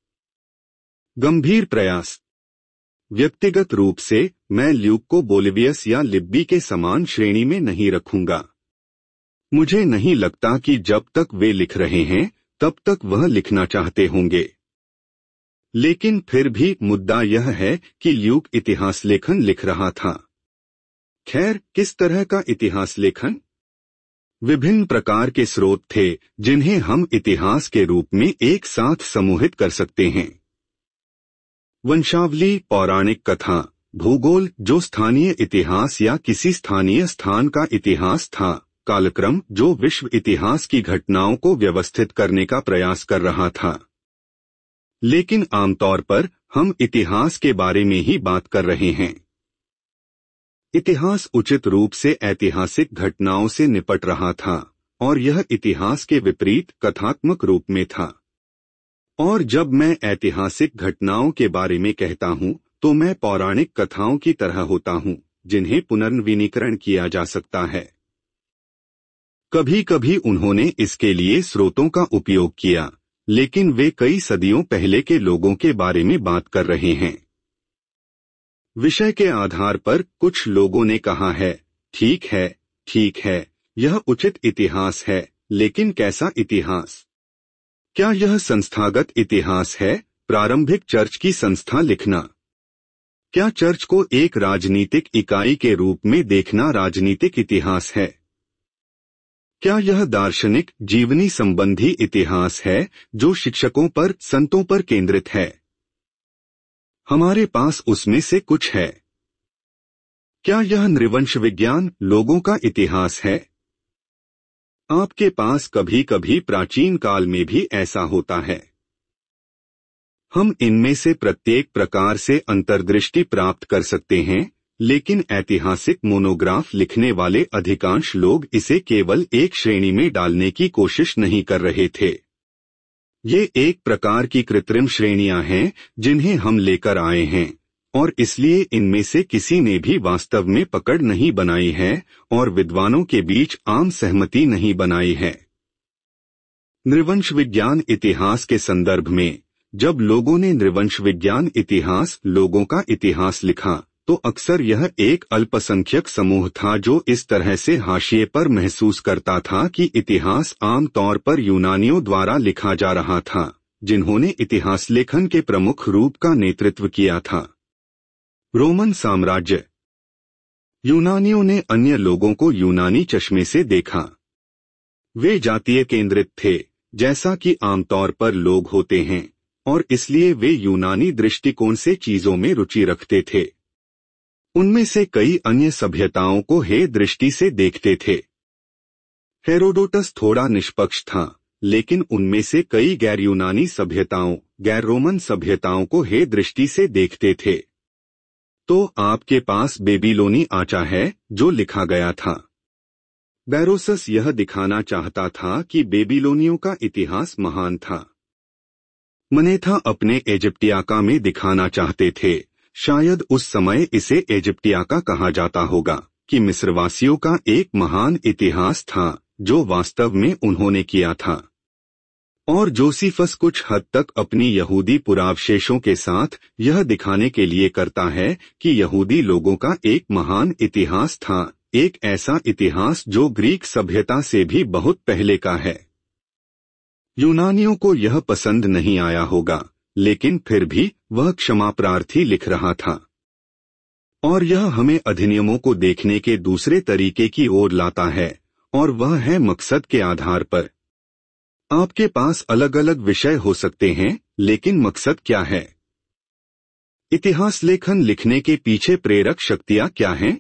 गंभीर प्रयास। व्यक्तिगत रूप से मैं ल्यूक को बोलिवियस या लिब्बी के समान श्रेणी में नहीं रखूंगा। मुझे नहीं लगता कि जब तक वे लिख रहे हैं तब तक वह लिखना चाहते होंगे। लेकिन फिर भी मुद्दा यह है कि ल्यूक इतिहास लेखन लिख रहा था। खैर, किस तरह का इतिहास लेखन? विभिन्न प्रकार के स्रोत थे जिन्हें हम इतिहास के रूप में एक साथ समूहित कर सकते हैं। वंशावली, पौराणिक कथा, भूगोल जो स्थानीय इतिहास या किसी स्थानीय स्थान का इतिहास था, कालक्रम जो विश्व इतिहास की घटनाओं को व्यवस्थित करने का प्रयास कर रहा था। लेकिन आमतौर पर हम इतिहास के बारे में ही बात कर रहे हैं। इतिहास उचित रूप से ऐतिहासिक घटनाओं से निपट रहा था और यह इतिहास के विपरीत कथात्मक रूप में था। और जब मैं ऐतिहासिक घटनाओं के बारे में कहता हूं तो मैं पौराणिक कथाओं की तरह होता हूं जिन्हें पुनर्नवीनीकरण किया जा सकता है। कभी कभी उन्होंने इसके लिए स्रोतों का उपयोग किया, लेकिन वे कई सदियों पहले के लोगों के बारे में बात कर रहे हैं। विषय के आधार पर कुछ लोगों ने कहा है, ठीक है, यह उचित इतिहास है, लेकिन कैसा इतिहास? क्या यह संस्थागत इतिहास है, प्रारंभिक चर्च की संस्था लिखना? क्या चर्च को एक राजनीतिक इकाई के रूप में देखना राजनीतिक इतिहास है? क्या यह दार्शनिक जीवनी संबंधी इतिहास है जो शिक्षकों पर, संतों पर केंद्रित है? हमारे पास उसमें से कुछ है। क्या यह नृवंश विज्ञान, लोगों का इतिहास है? आपके पास कभी कभी प्राचीन काल में भी ऐसा होता है। हम इनमें से प्रत्येक प्रकार से अंतर्दृष्टि प्राप्त कर सकते हैं, लेकिन ऐतिहासिक मोनोग्राफ लिखने वाले अधिकांश लोग इसे केवल एक श्रेणी में डालने की कोशिश नहीं कर रहे थे। ये एक प्रकार की कृत्रिम श्रेणियां हैं जिन्हें हम लेकर आए हैं, और इसलिए इनमें से किसी ने भी वास्तव में पकड़ नहीं बनाई है और विद्वानों के बीच आम सहमति नहीं बनाई है। नृवंश विज्ञान इतिहास के संदर्भ में, जब लोगों ने नृवंश विज्ञान इतिहास, लोगों का इतिहास लिखा, तो अक्सर यह एक अल्पसंख्यक समूह था जो इस तरह से हाशिए पर महसूस करता था कि इतिहास आम तौर पर यूनानियों द्वारा लिखा जा रहा था, जिन्होंने इतिहास लेखन के प्रमुख रूप का नेतृत्व किया था। रोमन साम्राज्य। यूनानियों ने अन्य लोगों को यूनानी चश्मे से देखा। वे जातीय केंद्रित थे, जैसा कि आमतौर पर लोग होते हैं, और इसलिए वे यूनानी दृष्टिकोण से चीजों में रुचि रखते थे। उनमें से कई अन्य सभ्यताओं को हे दृष्टि से देखते थे। हेरोडोटस थोड़ा निष्पक्ष था, लेकिन उनमें से कई गैर यूनानी सभ्यताओं, गैर रोमन सभ्यताओं को हे दृष्टि से देखते थे। तो आपके पास बेबीलोनी आचा है जो लिखा गया था। बेरोसस यह दिखाना चाहता था कि बेबीलोनियों का इतिहास महान था। मनेथा अपने इजिप्टियाका में दिखाना चाहते थे, शायद उस समय इसे इजिप्टियाका कहा जाता होगा, कि मिस्रवासियों का एक महान इतिहास था जो वास्तव में उन्होंने किया था। और जोसीफस कुछ हद तक अपनी यहूदी पुरावशेषों के साथ यह दिखाने के लिए करता है कि यहूदी लोगों का एक महान इतिहास था, एक ऐसा इतिहास जो ग्रीक सभ्यता से भी बहुत पहले का है। यूनानियों को यह पसंद नहीं आया होगा, लेकिन फिर भी वह क्षमा प्रार्थी लिख रहा था। और यह हमें अधिनियमों को देखने के दूसरे तरीके की ओर लाता है, और वह है मकसद के आधार पर। आपके पास अलग अलग विषय हो सकते हैं, लेकिन मकसद क्या है? इतिहास लेखन लिखने के पीछे प्रेरक शक्तियां क्या हैं?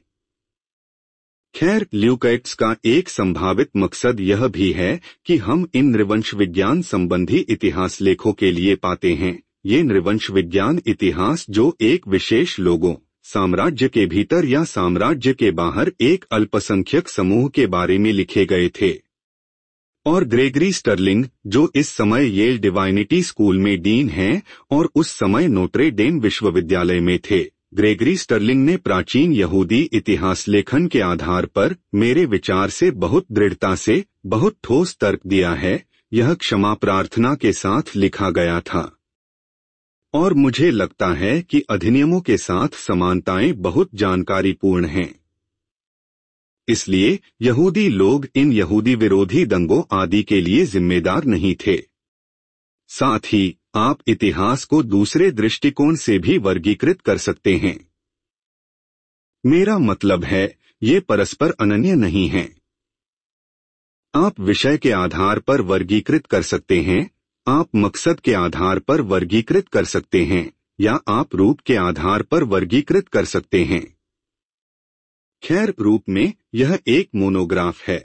खैर, ल्यूकैट्स का एक संभावित मकसद यह भी है कि हम इन नृवंश विज्ञान संबंधी इतिहास लेखों के लिए पाते हैं, ये नृवंश विज्ञान इतिहास जो एक विशेष लोगों, साम्राज्य के भीतर या साम्राज्य के बाहर एक अल्पसंख्यक समूह के बारे में लिखे गए थे। और ग्रेगरी स्टर्लिंग, जो इस समय येल डिवाइनिटी स्कूल में डीन हैं और उस समय नोट्रे डेम विश्वविद्यालय में थे, ग्रेगरी स्टर्लिंग ने प्राचीन यहूदी इतिहास लेखन के आधार पर मेरे विचार से बहुत दृढ़ता से बहुत ठोस तर्क दिया है। यह क्षमा प्रार्थना के साथ लिखा गया था। और मुझे लगता है कि अधिनियमों के साथ समानताएं बहुत जानकारीपूर्ण हैं। इसलिए यहूदी लोग इन यहूदी विरोधी दंगों आदि के लिए जिम्मेदार नहीं थे। साथ ही आप इतिहास को दूसरे दृष्टिकोण से भी वर्गीकृत कर सकते हैं। मेरा मतलब है, ये परस्पर अनन्य नहीं हैं। आप विषय के आधार पर वर्गीकृत कर सकते हैं, आप मकसद के आधार पर वर्गीकृत कर सकते हैं, या आप रूप के आधार पर वर्गीकृत कर सकते हैं। खैर, रूप में यह एक मोनोग्राफ है।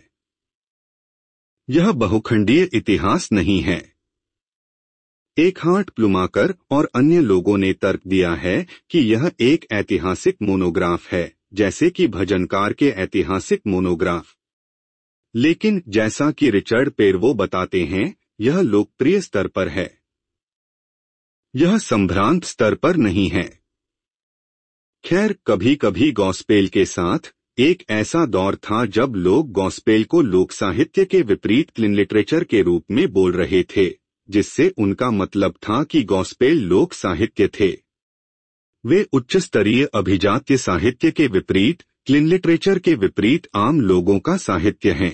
यह बहुखंडीय इतिहास नहीं है। एकहार्ट प्लूमाकर और अन्य लोगों ने तर्क दिया है कि यह एक ऐतिहासिक मोनोग्राफ है, जैसे कि भजनकार के ऐतिहासिक मोनोग्राफ। लेकिन जैसा कि रिचर्ड पेरवो बताते हैं, यह लोकप्रिय स्तर पर है। यह संभ्रांत स्तर पर नहीं है। खैर, कभी कभी गॉस्पेल के साथ एक ऐसा दौर था जब लोग गॉस्पेल को लोक साहित्य के विपरीत क्लीन लिटरेचर के रूप में बोल रहे थे, जिससे उनका मतलब था कि गॉस्पेल लोक साहित्य थे। वे उच्च स्तरीय अभिजात्य साहित्य के विपरीत, क्लीन लिटरेचर के विपरीत आम लोगों का साहित्य हैं।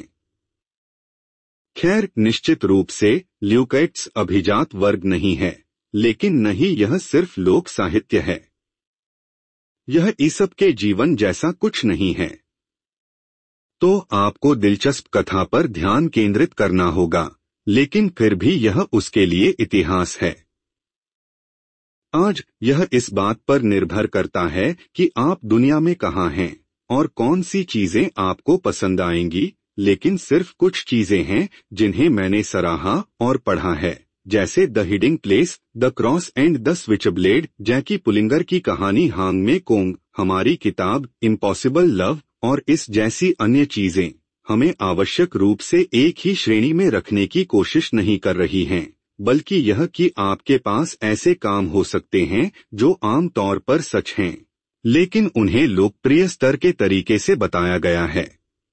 खैर, निश्चित रूप से ल्यूकैट्स अभिजात वर्ग नहीं है, लेकिन नहीं, यह सिर्फ लोक साहित्य है। यह ईसप के जीवन जैसा कुछ नहीं है। तो आपको दिलचस्प कथा पर ध्यान केंद्रित करना होगा, लेकिन फिर भी यह उसके लिए इतिहास है। आज यह इस बात पर निर्भर करता है कि आप दुनिया में कहाँ हैं और कौन सी चीजें आपको पसंद आएंगी, लेकिन सिर्फ कुछ चीजें हैं जिन्हें मैंने सराहा और पढ़ा है, जैसे the Hiding Place, the Cross and the Switchblade, Jackie Pullinger की कहानी हांग में कोंग, हमारी किताब इम्पॉसिबल लव और इस जैसी अन्य चीजें हमें आवश्यक रूप से एक ही श्रेणी में रखने की कोशिश नहीं कर रही हैं, बल्कि यह कि आपके पास ऐसे काम हो सकते हैं जो आम तौर पर सच हैं, लेकिन उन्हें लोकप्रिय स्तर के तरीके से बताया गया है।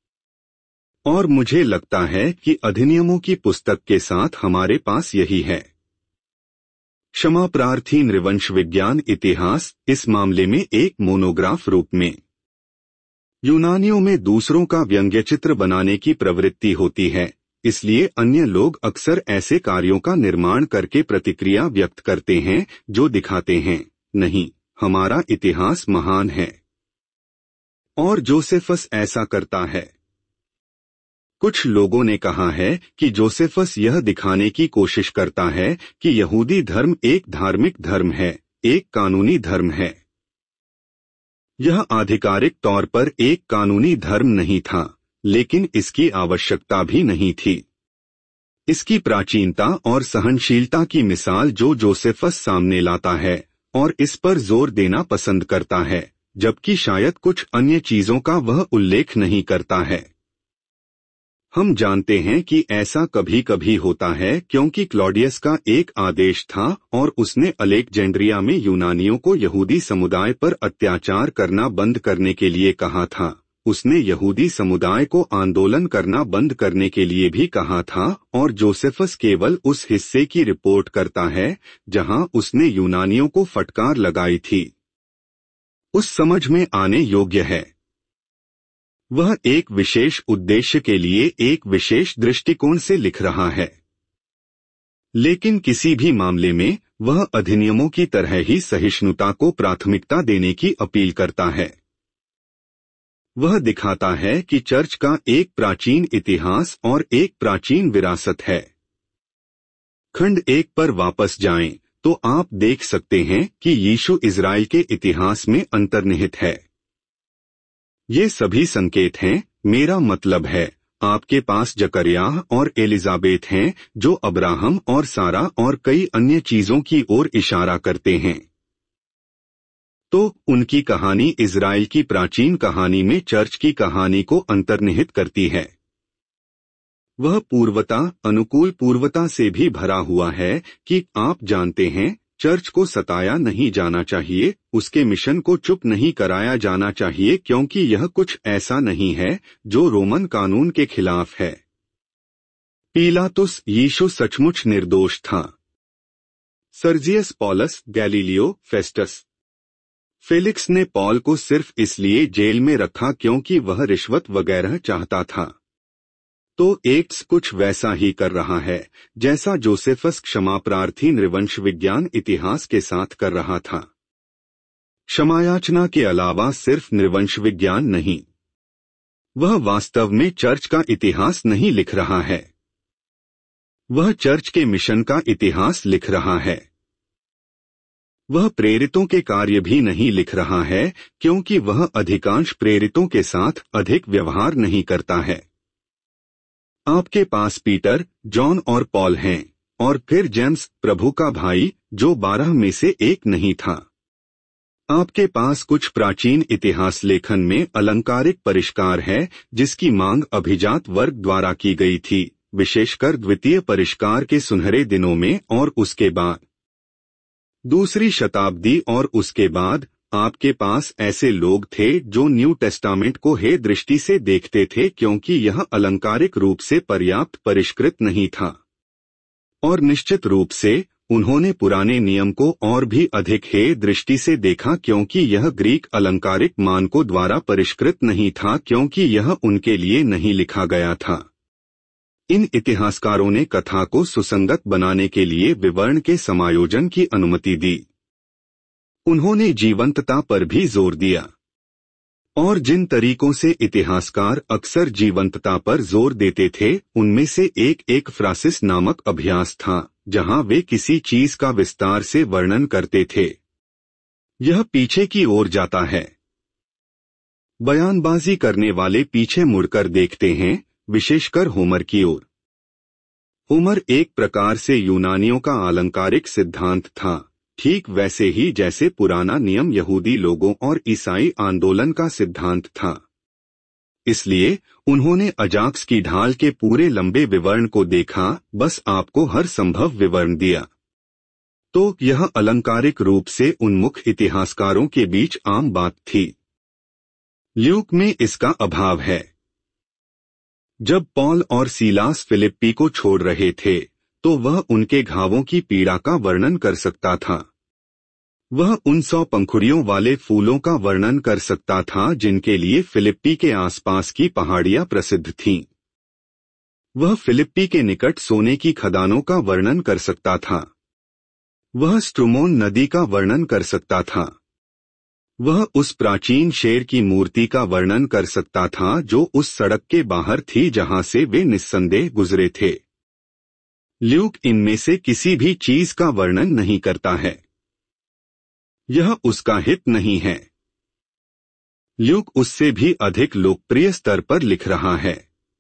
और मुझे लगता है कि अधिनियमों की पुस्तक के साथ हमारे पास यही है। क्षमा प्रार्थी नृवंश विज्ञान इतिहास इस मामले में एक मोनोग्राफ रूप में। यूनानियों में दूसरों का व्यंग्यचित्र बनाने की प्रवृत्ति होती है, इसलिए अन्य लोग अक्सर ऐसे कार्यों का निर्माण करके प्रतिक्रिया व्यक्त करते हैं जो दिखाते हैं, नहीं, हमारा इतिहास महान है। और जोसेफस ऐसा करता है। कुछ लोगों ने कहा है कि जोसेफस यह दिखाने की कोशिश करता है कि यहूदी धर्म एक धार्मिक धर्म है, एक कानूनी धर्म है। यह आधिकारिक तौर पर एक कानूनी धर्म नहीं था, लेकिन इसकी आवश्यकता भी नहीं थी। इसकी प्राचीनता और सहनशीलता की मिसाल जो जोसेफस सामने लाता है और इस पर जोर देना पसंद करता है, जबकि शायद कुछ अन्य चीजों का वह उल्लेख नहीं करता है। हम जानते हैं कि ऐसा कभी कभी होता है क्योंकि क्लॉडियस का एक आदेश था और उसने अलेक्जेंड्रिया में यूनानियों को यहूदी समुदाय पर अत्याचार करना बंद करने के लिए कहा था। उसने यहूदी समुदाय को आंदोलन करना बंद करने के लिए भी कहा था, और जोसेफस केवल उस हिस्से की रिपोर्ट करता है जहां उसने यूनानियों को फटकार लगाई थी। उस समझ में आने योग्य है। वह एक विशेष उद्देश्य के लिए एक विशेष दृष्टिकोण से लिख रहा है, लेकिन किसी भी मामले में वह अधिनियमों की तरह ही सहिष्णुता को प्राथमिकता देने की अपील करता है। वह दिखाता है कि चर्च का एक प्राचीन इतिहास और एक प्राचीन विरासत है। खंड 1 पर वापस जाएं तो आप देख सकते हैं कि यीशु इज़राइल के इतिहास में अंतर्निहित है। ये सभी संकेत हैं, मेरा मतलब है आपके पास जकरियाह और एलिजाबेथ हैं जो अब्राहम और सारा और कई अन्य चीजों की ओर इशारा करते हैं। तो उनकी कहानी इज़राइल की प्राचीन कहानी में चर्च की कहानी को अंतर्निहित करती है। वह पूर्वता, अनुकूल पूर्वता से भी भरा हुआ है कि आप जानते हैं, चर्च को सताया नहीं जाना चाहिए, उसके मिशन को चुप नहीं कराया जाना चाहिए, क्योंकि यह कुछ ऐसा नहीं है जो रोमन कानून के खिलाफ है। पीलातुस, यीशु सचमुच निर्दोष था। Sergius Paulus, Galileo, Festus. Felix ने पॉल को सिर्फ इसलिए जेल में रखा क्योंकि वह रिश्वत वगैरह चाहता था। तो एक्ट्स कुछ वैसा ही कर रहा है जैसा जोसेफस क्षमाप्रार्थी नृवंश विज्ञान इतिहास के साथ कर रहा था। क्षमायाचना के अलावा सिर्फ नृवंश विज्ञान नहीं, वह वास्तव में चर्च का इतिहास नहीं लिख रहा है, वह चर्च के मिशन का इतिहास लिख रहा है। वह प्रेरितों के कार्य भी नहीं लिख रहा है क्योंकि वह अधिकांश प्रेरितों के साथ अधिक व्यवहार नहीं करता है। आपके पास पीटर, जॉन और पॉल हैं, और फिर जेम्स, प्रभु का भाई, जो 12 में से एक नहीं था। आपके पास कुछ प्राचीन इतिहास लेखन में अलंकारिक परिष्कार है जिसकी मांग अभिजात वर्ग द्वारा की गई थी, विशेषकर द्वितीय परिष्कार के सुनहरे दिनों में और उसके बाद। दूसरी शताब्दी और उसके बाद आपके पास ऐसे लोग थे जो न्यू टेस्टामेंट को हे दृष्टि से देखते थे क्योंकि यह अलंकारिक रूप से पर्याप्त परिष्कृत नहीं था, और निश्चित रूप से उन्होंने पुराने नियम को और भी अधिक हे दृष्टि से देखा क्योंकि यह ग्रीक अलंकारिक मानकों द्वारा परिष्कृत नहीं था क्योंकि यह उनके लिए नहीं लिखा गया था। इन इतिहासकारों ने कथा को सुसंगत बनाने के लिए विवरण के समायोजन की अनुमति दी। उन्होंने जीवंतता पर भी जोर दिया, और जिन तरीकों से इतिहासकार अक्सर जीवंतता पर जोर देते थे उनमें से एक फ्रासिस नामक अभ्यास था जहां वे किसी चीज का विस्तार से वर्णन करते थे। यह पीछे की ओर जाता है। बयानबाजी करने वाले पीछे मुड़कर देखते हैं, विशेषकर होमर की ओर। होमर एक प्रकार से यूनानियों का अलंकारिक सिद्धांत था, ठीक वैसे ही जैसे पुराना नियम यहूदी लोगों और ईसाई आंदोलन का सिद्धांत था। इसलिए उन्होंने अजाक्स की ढाल के पूरे लंबे विवरण को देखा, बस आपको हर संभव विवरण दिया। तो यह अलंकारिक रूप से उन्मुख इतिहासकारों के बीच आम बात थी। ल्यूक में इसका अभाव है। जब पॉल और सीलास फिलिप्पी को छोड़ रहे थे तो वह उनके घावों की पीड़ा का वर्णन कर सकता था। वह उन 100 पंखुड़ियों वाले फूलों का वर्णन कर सकता था जिनके लिए फिलिप्पी के आसपास की पहाड़ियां प्रसिद्ध थीं। वह फिलिप्पी के निकट सोने की खदानों का वर्णन कर सकता था। वह स्ट्रुमोन नदी का वर्णन कर सकता था। वह उस प्राचीन शेर की मूर्ति का वर्णन कर सकता था जो उस सड़क के बाहर थी जहां से वे निस्संदेह गुजरे थे। ल्यूक इनमें से किसी भी चीज का वर्णन नहीं करता है। यह उसका हित नहीं है। ल्यूक उससे भी अधिक लोकप्रिय स्तर पर लिख रहा है।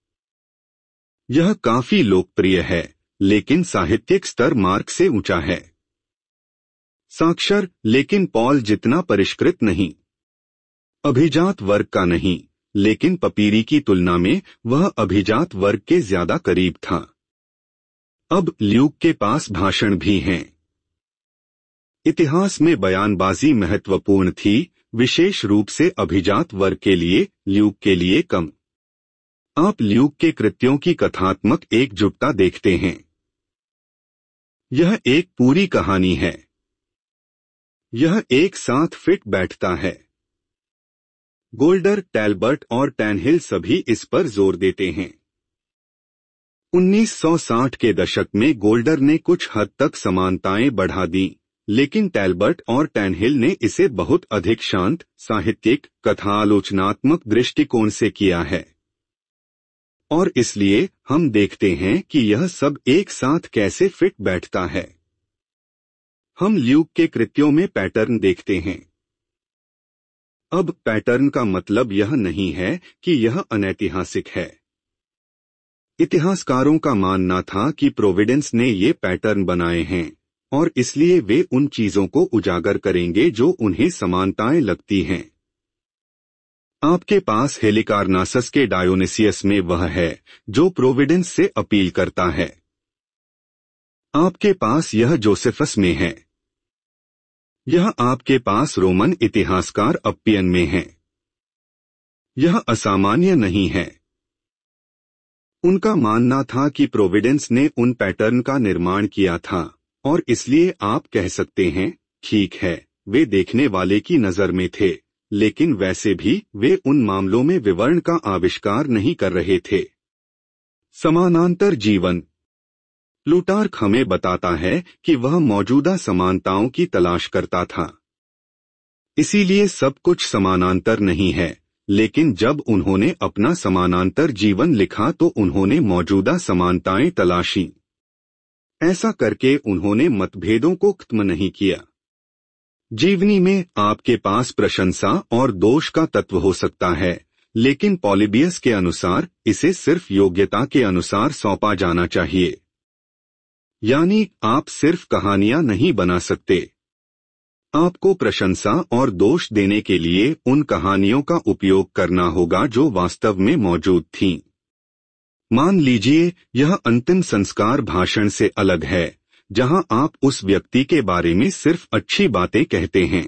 यह काफी लोकप्रिय है, लेकिन साहित्यिक स्तर मार्क से ऊंचा है। साक्षर, लेकिन पॉल जितना परिष्कृत नहीं। अभिजात वर्ग का नहीं, लेकिन पपीरी की तुलना में वह अभिजात वर्ग के ज्यादा करीब था। अब ल्यूक के पास भाषण भी हैं। इतिहास में बयानबाजी महत्वपूर्ण थी, विशेष रूप से अभिजात वर्ग के लिए, ल्यूक के लिए कम। आप ल्यूक के कृत्यों की कथात्मक एकजुटता देखते हैं। यह एक पूरी कहानी है। यह एक साथ फिट बैठता है। गोल्डर, टैलबर्ट और टैनहिल सभी इस पर जोर देते हैं। 1960 के दशक में गोल्डर ने कुछ हद तक समानताएं बढ़ा दी, लेकिन टैलबर्ट और टैनहिल ने इसे बहुत अधिक शांत, साहित्यिक, कथा आलोचनात्मक दृष्टिकोण से किया है। और इसलिए हम देखते हैं कि यह सब एक साथ कैसे फिट बैठता है। हम ल्यूक के कृत्यों में पैटर्न देखते हैं। अब पैटर्न का मतलब यह नहीं है कि यह अनैतिहासिक है। इतिहासकारों का मानना था कि प्रोविडेंस ने ये पैटर्न बनाए हैं, और इसलिए वे उन चीजों को उजागर करेंगे जो उन्हें समानताएं लगती हैं। आपके पास हेलिकार्नासस के डायोनिसियस में वह है जो प्रोविडेंस से अपील करता है। आपके पास यह जोसेफस में है। यह आपके पास रोमन इतिहासकार अप्पियन में है। यह असामान्य नहीं है। उनका मानना था कि प्रोविडेंस ने उन पैटर्न का निर्माण किया था, और इसलिए आप कह सकते हैं, ठीक है, वे देखने वाले की नजर में थे, लेकिन वैसे भी वे उन मामलों में विवरण का आविष्कार नहीं कर रहे थे। समानांतर जीवन। प्लूटार्क हमें बताता है कि वह मौजूदा समानताओं की तलाश करता था। इसीलिए सब कुछ समानांतर नहीं है, लेकिन जब उन्होंने अपना समानांतर जीवन लिखा तो उन्होंने मौजूदा समानताएं तलाशी। ऐसा करके उन्होंने मतभेदों को खत्म नहीं किया। जीवनी में आपके पास प्रशंसा और दोष का तत्व हो सकता है, लेकिन पॉलीबियस के अनुसार इसे सिर्फ योग्यता के अनुसार सौंपा जाना चाहिए। यानी आप सिर्फ कहानियां नहीं बना सकते। आपको प्रशंसा और दोष देने के लिए उन कहानियों का उपयोग करना होगा जो वास्तव में मौजूद थीं। मान लीजिए यह अंतिम संस्कार भाषण से अलग है, जहां आप उस व्यक्ति के बारे में सिर्फ अच्छी बातें कहते हैं।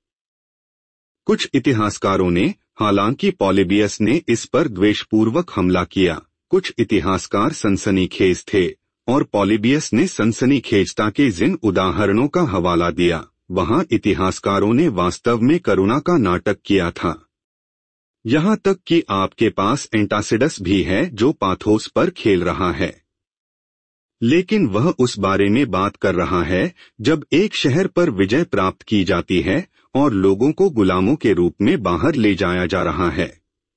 कुछ इतिहासकारों ने, हालांकि पॉलीबियस ने इस पर द्वेषपूर्वक हमला किया, कुछ इतिहासकार सनसनीखेज थे और पॉलीबियस ने सनसनीखेजता के जिन उदाहरणों का हवाला दिया, वहां इतिहासकारों ने वास्तव में करुणा का नाटक किया था। यहां तक कि आपके पास एंटासिडस भी है जो पाथोस पर खेल रहा है, लेकिन वह उस बारे में बात कर रहा है जब एक शहर पर विजय प्राप्त की जाती है और लोगों को गुलामों के रूप में बाहर ले जाया जा रहा है।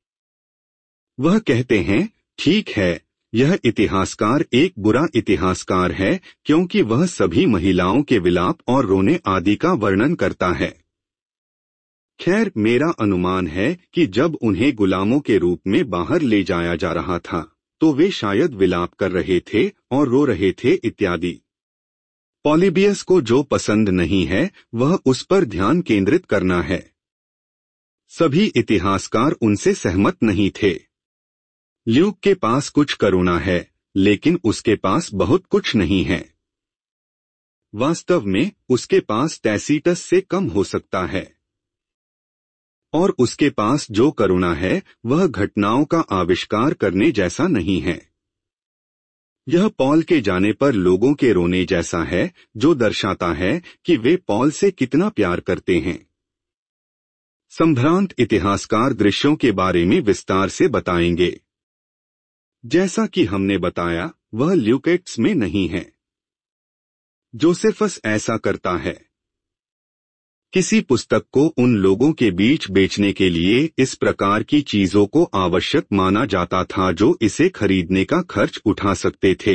वह कहते हैं, ठीक है, यह इतिहासकार एक बुरा इतिहासकार है क्योंकि वह सभी महिलाओं के विलाप और रोने आदि का वर्णन करता है। खैर, मेरा अनुमान है कि जब उन्हें गुलामों के रूप में बाहर ले जाया जा रहा था तो वे शायद विलाप कर रहे थे और रो रहे थे इत्यादि। पॉलीबियस को जो पसंद नहीं है वह उस पर ध्यान केंद्रित करना है। सभी इतिहासकार उनसे सहमत नहीं थे। ल्यूक के पास कुछ करुणा है, लेकिन उसके पास बहुत कुछ नहीं है। वास्तव में उसके पास टैसीटस से कम हो सकता है। और उसके पास जो करुणा है वह घटनाओं का आविष्कार करने जैसा नहीं है। यह पॉल के जाने पर लोगों के रोने जैसा है, जो दर्शाता है कि वे पॉल से कितना प्यार करते हैं। संभ्रांत इतिहासकार दृश्यों के बारे में विस्तार से बताएंगे। जैसा कि हमने बताया, वह ल्यूकेट्स में नहीं है। जोसेफस ऐसा करता है। किसी पुस्तक को उन लोगों के बीच बेचने के लिए इस प्रकार की चीजों को आवश्यक माना जाता था जो इसे खरीदने का खर्च उठा सकते थे।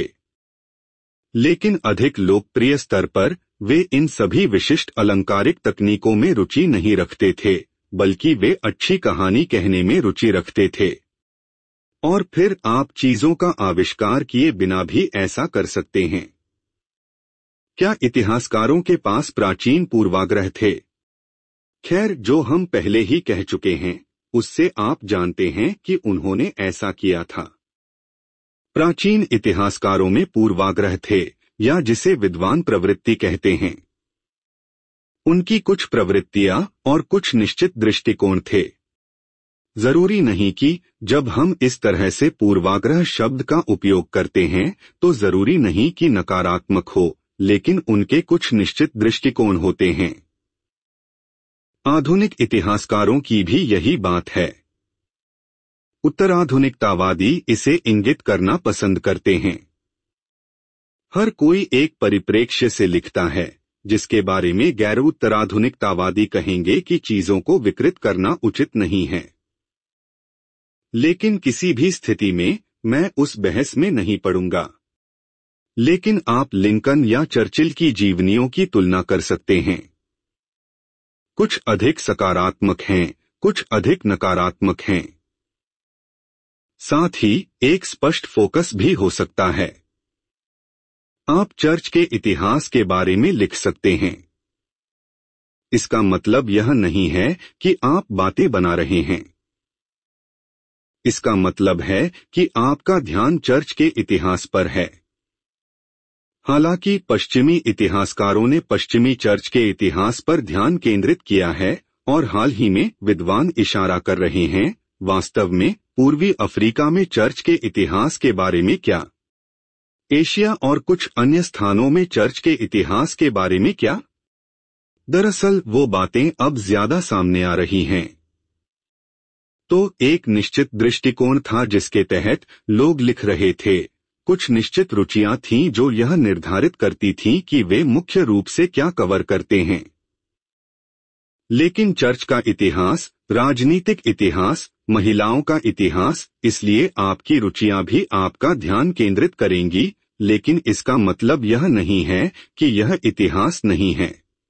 लेकिन अधिक लोकप्रिय स्तर पर वे इन सभी विशिष्ट अलंकारिक तकनीकों में रुचि नहीं रखते थे, बल्कि वे अच्छी कहानी कहने में रुचि रखते थे। और फिर आप चीजों का आविष्कार किए बिना भी ऐसा कर सकते हैं। क्या इतिहासकारों के पास प्राचीन पूर्वाग्रह थे? खैर, जो हम पहले ही कह चुके हैं, उससे आप जानते हैं कि उन्होंने ऐसा किया था। प्राचीन इतिहासकारों में पूर्वाग्रह थे, या जिसे विद्वान प्रवृत्ति कहते हैं। उनकी कुछ प्रवृत्तियां और कुछ निश्चित दृष्टिकोण थे। जरूरी नहीं कि जब हम इस तरह से पूर्वाग्रह शब्द का उपयोग करते हैं तो जरूरी नहीं कि नकारात्मक हो, लेकिन उनके कुछ निश्चित दृष्टिकोण होते हैं। आधुनिक इतिहासकारों की भी यही बात है। उत्तराधुनिकतावादी इसे इंगित करना पसंद करते हैं। हर कोई एक परिप्रेक्ष्य से लिखता है, जिसके बारे में गैर उत्तराधुनिकतावादी कहेंगे कि चीजों को विकृत करना उचित नहीं है। लेकिन किसी भी स्थिति में मैं उस बहस में नहीं पड़ूंगा। लेकिन आप लिंकन या चर्चिल की जीवनियों की तुलना कर सकते हैं। कुछ अधिक सकारात्मक हैं, कुछ अधिक नकारात्मक हैं। साथ ही एक स्पष्ट फोकस भी हो सकता है। आप चर्च के इतिहास के बारे में लिख सकते हैं। इसका मतलब यह नहीं है कि आप बातें बना रहे हैं। इसका मतलब है कि आपका ध्यान चर्च के इतिहास पर है। हालांकि पश्चिमी इतिहासकारों ने पश्चिमी चर्च के इतिहास पर ध्यान केंद्रित किया है और हाल ही में विद्वान इशारा कर रहे हैं, वास्तव में पूर्वी अफ्रीका में चर्च के इतिहास के बारे में क्या? एशिया और कुछ अन्य स्थानों में चर्च के इतिहास के बारे में क्या? दरअसल वो बातें अब ज्यादा सामने आ रही हैं। तो एक निश्चित दृष्टिकोण था जिसके तहत लोग लिख रहे थे। कुछ निश्चित रुचियां थीं जो यह निर्धारित करती थीं कि वे मुख्य रूप से क्या कवर करते हैं। लेकिन चर्च का इतिहास, राजनीतिक इतिहास, महिलाओं का इतिहास, इसलिए आपकी रुचियां भी आपका ध्यान केंद्रित करेंगी, लेकिन इसका मतलब यह नहीं है कि यह इतिहास नहीं है।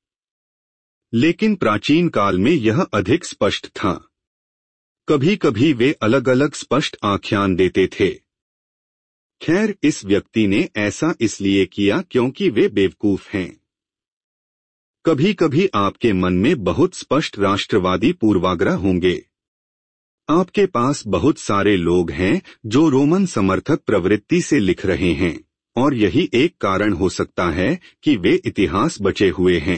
लेकिन प्राचीन काल में यह अधिक स्पष्ट था। कभी कभी वे अलग अलग स्पष्ट आख्यान देते थे। खैर, इस व्यक्ति ने ऐसा इसलिए किया क्योंकि वे बेवकूफ हैं। कभी कभी आपके मन में बहुत स्पष्ट राष्ट्रवादी पूर्वाग्रह होंगे। आपके पास बहुत सारे लोग हैं जो रोमन समर्थक प्रवृत्ति से लिख रहे हैं, और यही एक कारण हो सकता है कि वे इतिहास बचे हुए हैं।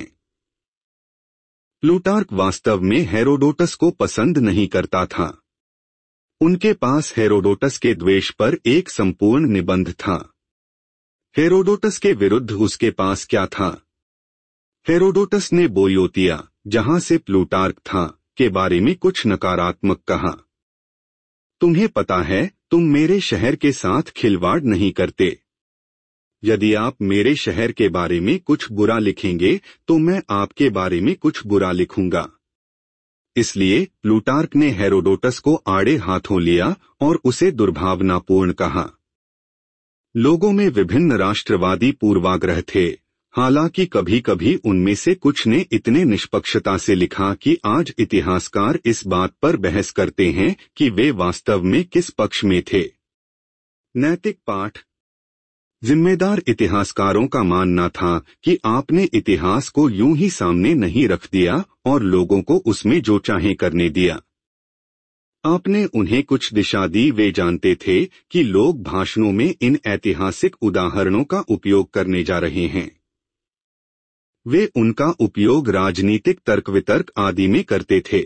प्लूटार्क वास्तव में हेरोडोटस को पसंद नहीं करता था। उनके पास हेरोडोटस के द्वेष पर एक संपूर्ण निबंध था। हेरोडोटस के विरुद्ध उसके पास क्या था? हेरोडोटस ने बोयोतिया, जहां से प्लूटार्क था, के बारे में कुछ नकारात्मक कहा। तुम्हें पता है, तुम मेरे शहर के साथ खिलवाड़ नहीं करते। यदि आप मेरे शहर के बारे में कुछ बुरा लिखेंगे तो मैं आपके बारे में कुछ बुरा लिखूंगा। इसलिए प्लूटार्क ने हेरोडोटस को आड़े हाथों लिया और उसे दुर्भावनापूर्ण कहा। लोगों में विभिन्न राष्ट्रवादी पूर्वाग्रह थे, हालांकि कभी कभी उनमें से कुछ ने इतने निष्पक्षता से लिखा कि आज इतिहासकार इस बात पर बहस करते हैं कि वे वास्तव में किस पक्ष में थे। नैतिक पाठ। जिम्मेदार इतिहासकारों का मानना था कि आपने इतिहास को यूं ही सामने नहीं रख दिया और लोगों को उसमें जो चाहे करने दिया। आपने उन्हें कुछ दिशा दी। वे जानते थे कि लोग भाषणों में इन ऐतिहासिक उदाहरणों का उपयोग करने जा रहे हैं। वे उनका उपयोग राजनीतिक तर्क वितर्क आदि में करते थे।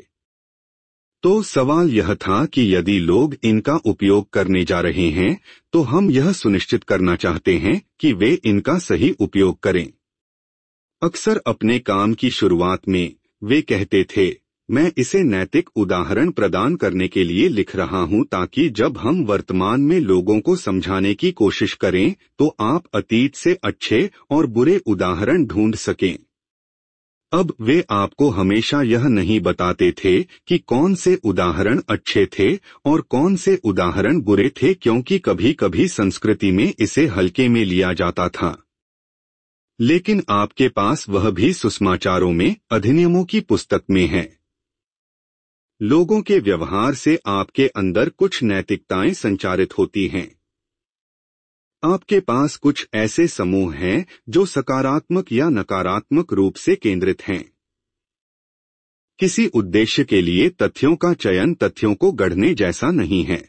तो सवाल यह था कि यदि लोग इनका उपयोग करने जा रहे हैं तो हम यह सुनिश्चित करना चाहते हैं कि वे इनका सही उपयोग करें। अक्सर अपने काम की शुरुआत में वे कहते थे, मैं इसे नैतिक उदाहरण प्रदान करने के लिए लिख रहा हूं ताकि जब हम वर्तमान में लोगों को समझाने की कोशिश करें तो आप अतीत से अच्छे और बुरे उदाहरण ढूंढ सकें। अब वे आपको हमेशा यह नहीं बताते थे कि कौन से उदाहरण अच्छे थे और कौन से उदाहरण बुरे थे, क्योंकि कभी कभी संस्कृति में इसे हल्के में लिया जाता था। लेकिन आपके पास वह भी सुसमाचारों में, अधिनियमों की पुस्तक में है। लोगों के व्यवहार से आपके अंदर कुछ नैतिकताएं संचारित होती हैं। आपके पास कुछ ऐसे समूह हैं जो सकारात्मक या नकारात्मक रूप से केंद्रित हैं। किसी उद्देश्य के लिए तथ्यों का चयन तथ्यों को गढ़ने जैसा नहीं है।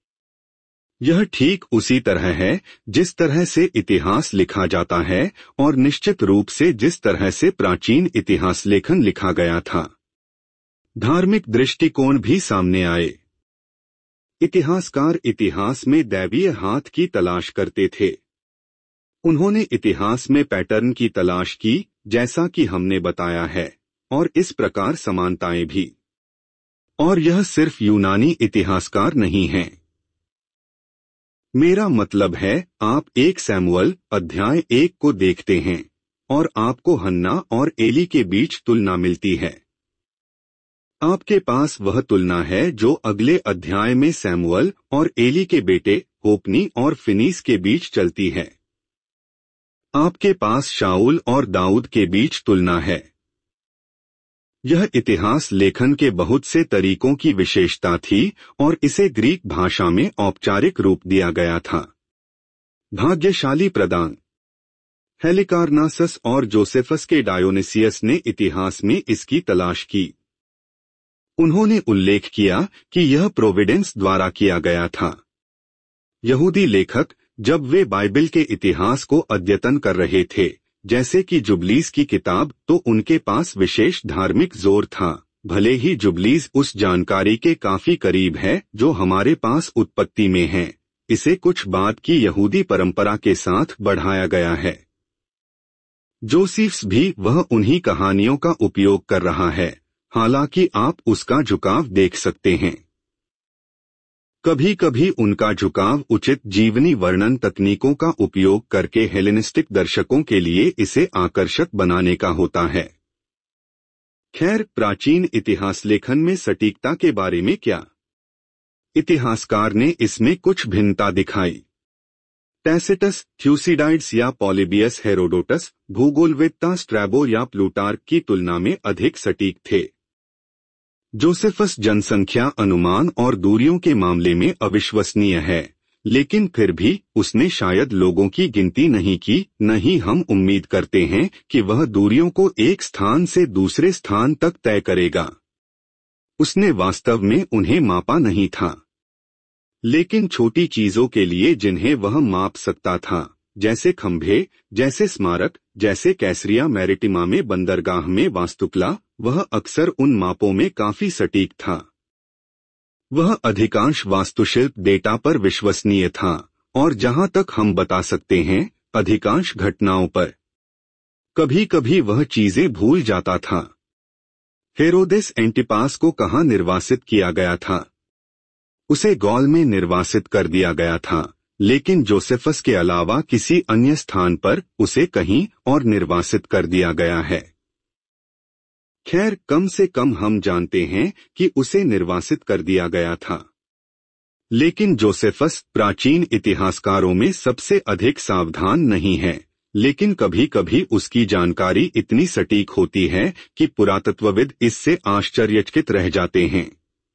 यह ठीक उसी तरह है जिस तरह से इतिहास लिखा जाता है और निश्चित रूप से जिस तरह से प्राचीन इतिहास लेखन लिखा गया था। धार्मिक दृष्टिकोण भी सामने आए। इतिहासकार इतिहास में दैवीय हाथ की तलाश करते थे। उन्होंने इतिहास में पैटर्न की तलाश की, जैसा कि हमने बताया है, और इस प्रकार समानताएं भी। और यह सिर्फ यूनानी इतिहासकार नहीं हैं। मेरा मतलब है, आप 1 सैमुअल अध्याय 1 को देखते हैं और आपको हन्ना और एली के बीच तुलना मिलती है। आपके पास वह तुलना है जो अगले अध्याय में सैमुअल और एली के बेटे होप्नी और फिनीस के बीच चलती है। आपके पास शाऊल और दाऊद के बीच तुलना है। यह इतिहास लेखन के बहुत से तरीकों की विशेषता थी और इसे ग्रीक भाषा में औपचारिक रूप दिया गया था। भाग्यशाली प्रदान। हेलिकार्नासस और जोसेफस के डायोनिसियस ने इतिहास में इसकी तलाश की। उन्होंने उल्लेख किया कि यह प्रोविडेंस द्वारा किया गया था। यहूदी लेखक जब वे बाइबल के इतिहास को अद्यतन कर रहे थे, जैसे कि जुबलीस की किताब, तो उनके पास विशेष धार्मिक जोर था, भले ही जुबलीस उस जानकारी के काफी करीब है जो हमारे पास उत्पत्ति में है। इसे कुछ बाद की यहूदी परंपरा के साथ बढ़ाया गया है। जोसेफ्स भी वह उन्हीं कहानियों का उपयोग कर रहा है, हालांकि आप उसका झुकाव देख सकते हैं। कभी कभी उनका झुकाव उचित जीवनी वर्णन तकनीकों का उपयोग करके हेलेनिस्टिक दर्शकों के लिए इसे आकर्षक बनाने का होता है। खैर, प्राचीन इतिहास लेखन में सटीकता के बारे में क्या? इतिहासकार ने इसमें कुछ भिन्नता दिखाई। टैसिटस, थ्यूसिडाइड्स या पॉलिबियस हेरोडोटस भूगोलवेत्ता स्ट्रैबो या प्लूटार्क की तुलना में अधिक सटीक थे। जोसेफस जनसंख्या अनुमान और दूरियों के मामले में अविश्वसनीय है, लेकिन फिर भी उसने शायद लोगों की गिनती नहीं की, नहीं हम उम्मीद करते हैं कि वह दूरियों को एक स्थान से दूसरे स्थान तक तय करेगा। उसने वास्तव में उन्हें मापा नहीं था, लेकिन छोटी चीजों के लिए जिन्हें वह माप सकता था, जैसे खंभे, जैसे स्मारक, जैसे कैसरिया मैरिटिमा में बंदरगाह में वास्तुकला, वह अक्सर उन मापों में काफी सटीक था। वह अधिकांश वास्तुशिल्प डेटा पर विश्वसनीय था, और जहां तक हम बता सकते हैं, अधिकांश घटनाओं पर। कभी कभी वह चीजें भूल जाता था। हेरोदेस एंटिपास को कहाँ निर्वासित किया गया था? उसे गौल में निर्वासित कर दिया गया था, लेकिन जोसेफस के अलावा किसी अन्य स्थान पर उसे कहीं और निर्वासित कर दिया गया है। खैर, कम से कम हम जानते हैं कि उसे निर्वासित कर दिया गया था। लेकिन जोसेफस प्राचीन इतिहासकारों में सबसे अधिक सावधान नहीं है, लेकिन कभी कभी उसकी जानकारी इतनी सटीक होती है कि पुरातत्वविद इससे आश्चर्यचकित रह जाते हैं।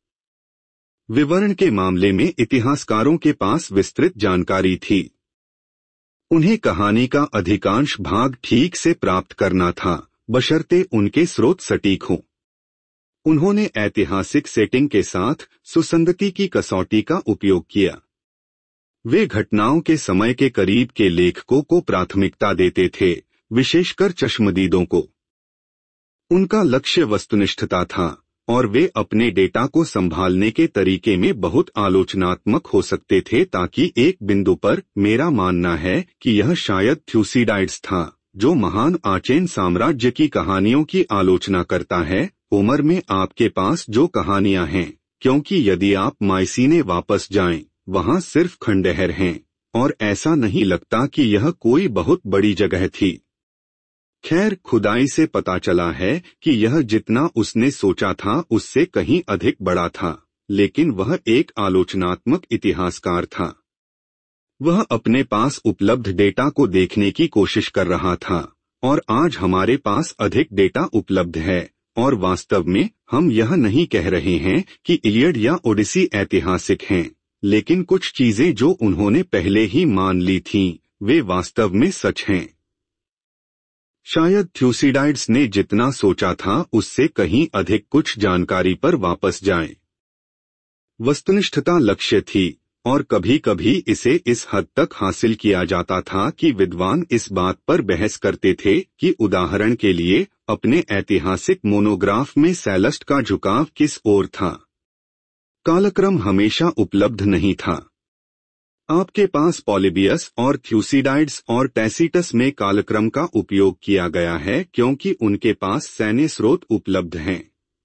विवरण के मामले में इतिहासकारों के पास विस्तृत जानकारी थी। उन्हें कहानी का अधिकांश भाग ठीक से प्राप्त करना था, बशर्ते उनके स्रोत सटीक हों। उन्होंने ऐतिहासिक सेटिंग के साथ सुसंगति की कसौटी का उपयोग किया। वे घटनाओं के समय के करीब के लेखकों को प्राथमिकता देते थे, विशेषकर चश्मदीदों को। उनका लक्ष्य वस्तुनिष्ठता था, और वे अपने डेटा को संभालने के तरीके में बहुत आलोचनात्मक हो सकते थे, ताकि एक बिंदु पर मेरा मानना है कि यह शायद थ्यूसिडाइड्स था, जो महान आचेन साम्राज्य की कहानियों की आलोचना करता है। होमर में आपके पास जो कहानियां हैं, क्योंकि यदि आप मायसीने वापस जाएं, वहां सिर्फ खंडहर हैं, और ऐसा नहीं लगता कि यह कोई बहुत बड़ी जगह थी। खैर, खुदाई से पता चला है कि यह जितना उसने सोचा था उससे कहीं अधिक बड़ा था, लेकिन वह एक आलोचनात्मक इतिहासकार था। वह अपने पास उपलब्ध डेटा को देखने की कोशिश कर रहा था, और आज हमारे पास अधिक डेटा उपलब्ध है, और वास्तव में हम यह नहीं कह रहे हैं कि इलियड या ओडिसी ऐतिहासिक हैं, लेकिन कुछ चीजें जो उन्होंने पहले ही मान ली थीं, वे वास्तव में सच हैं। शायद थ्यूसिडाइड्स ने जितना सोचा था उससे कहीं अधिक कुछ जानकारी पर वापस जाएं। वस्तुनिष्ठता लक्ष्य थी, और कभी कभी इसे इस हद तक हासिल किया जाता था कि विद्वान इस बात पर बहस करते थे कि उदाहरण के लिए अपने ऐतिहासिक मोनोग्राफ में सैलस्ट का झुकाव किस ओर था। कालक्रम हमेशा उपलब्ध नहीं था। आपके पास पॉलिबियस और थ्यूसिडाइड्स और टैसिटस में कालक्रम का उपयोग किया गया है क्योंकि उनके पास सैन्य स्रोत उपलब्ध हैं।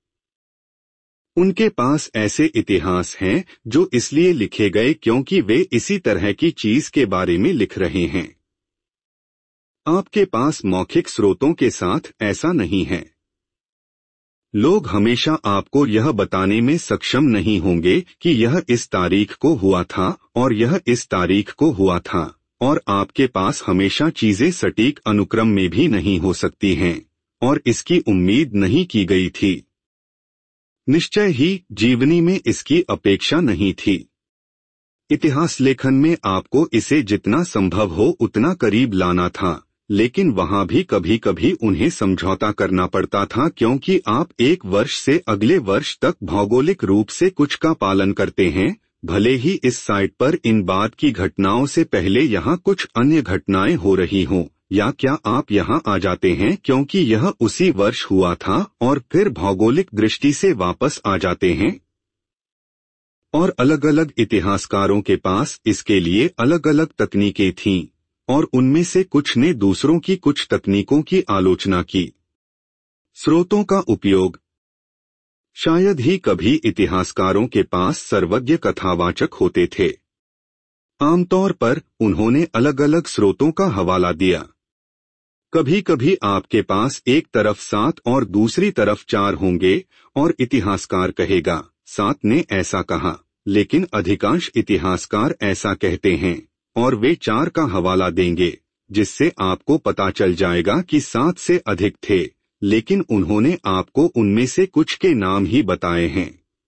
उनके पास ऐसे इतिहास हैं जो इसलिए लिखे गए क्योंकि वे इसी तरह की चीज के बारे में लिख रहे हैं। आपके पास मौखिक स्रोतों के साथ ऐसा नहीं है। लोग हमेशा आपको यह बताने में सक्षम नहीं होंगे कि यह इस तारीख को हुआ था और यह इस तारीख को हुआ था, और आपके पास हमेशा चीजें सटीक अनुक्रम में भी नहीं हो सकती हैं, और इसकी उम्मीद नहीं की गई थी। निश्चय ही जीवनी में इसकी अपेक्षा नहीं थी। इतिहास लेखन में आपको इसे जितना संभव हो उतना करीब लाना था, लेकिन वहां भी कभी कभी उन्हें समझौता करना पड़ता था क्योंकि आप एक वर्ष से अगले वर्ष तक भौगोलिक रूप से कुछ का पालन करते हैं, भले ही इस साइट पर इन बाद की घटनाओं से पहले यहाँ कुछ अन्य घटनाएं हो रही हों, या क्या आप यहाँ आ जाते हैं क्योंकि यह उसी वर्ष हुआ था और फिर भौगोलिक दृष्टि से वापस आ जाते हैं। और अलग अलग इतिहासकारों के पास इसके लिए अलग अलग तकनीकें थीं, और उनमें से कुछ ने दूसरों की कुछ तकनीकों की आलोचना की। स्रोतों का उपयोग। शायद ही कभी इतिहासकारों के पास सर्वज्ञ कथावाचक होते थे। आमतौर पर उन्होंने अलग अलग स्रोतों का हवाला दिया। कभी कभी आपके पास एक तरफ 7 और दूसरी तरफ 4 होंगे और इतिहासकार कहेगा 7 ने ऐसा कहा, लेकिन अधिकांश इतिहासकार ऐसा कहते हैं और वे 4 का हवाला देंगे, जिससे आपको पता चल जाएगा कि 7 से अधिक थे, लेकिन उन्होंने आपको उनमें से कुछ के नाम ही बताए हैं।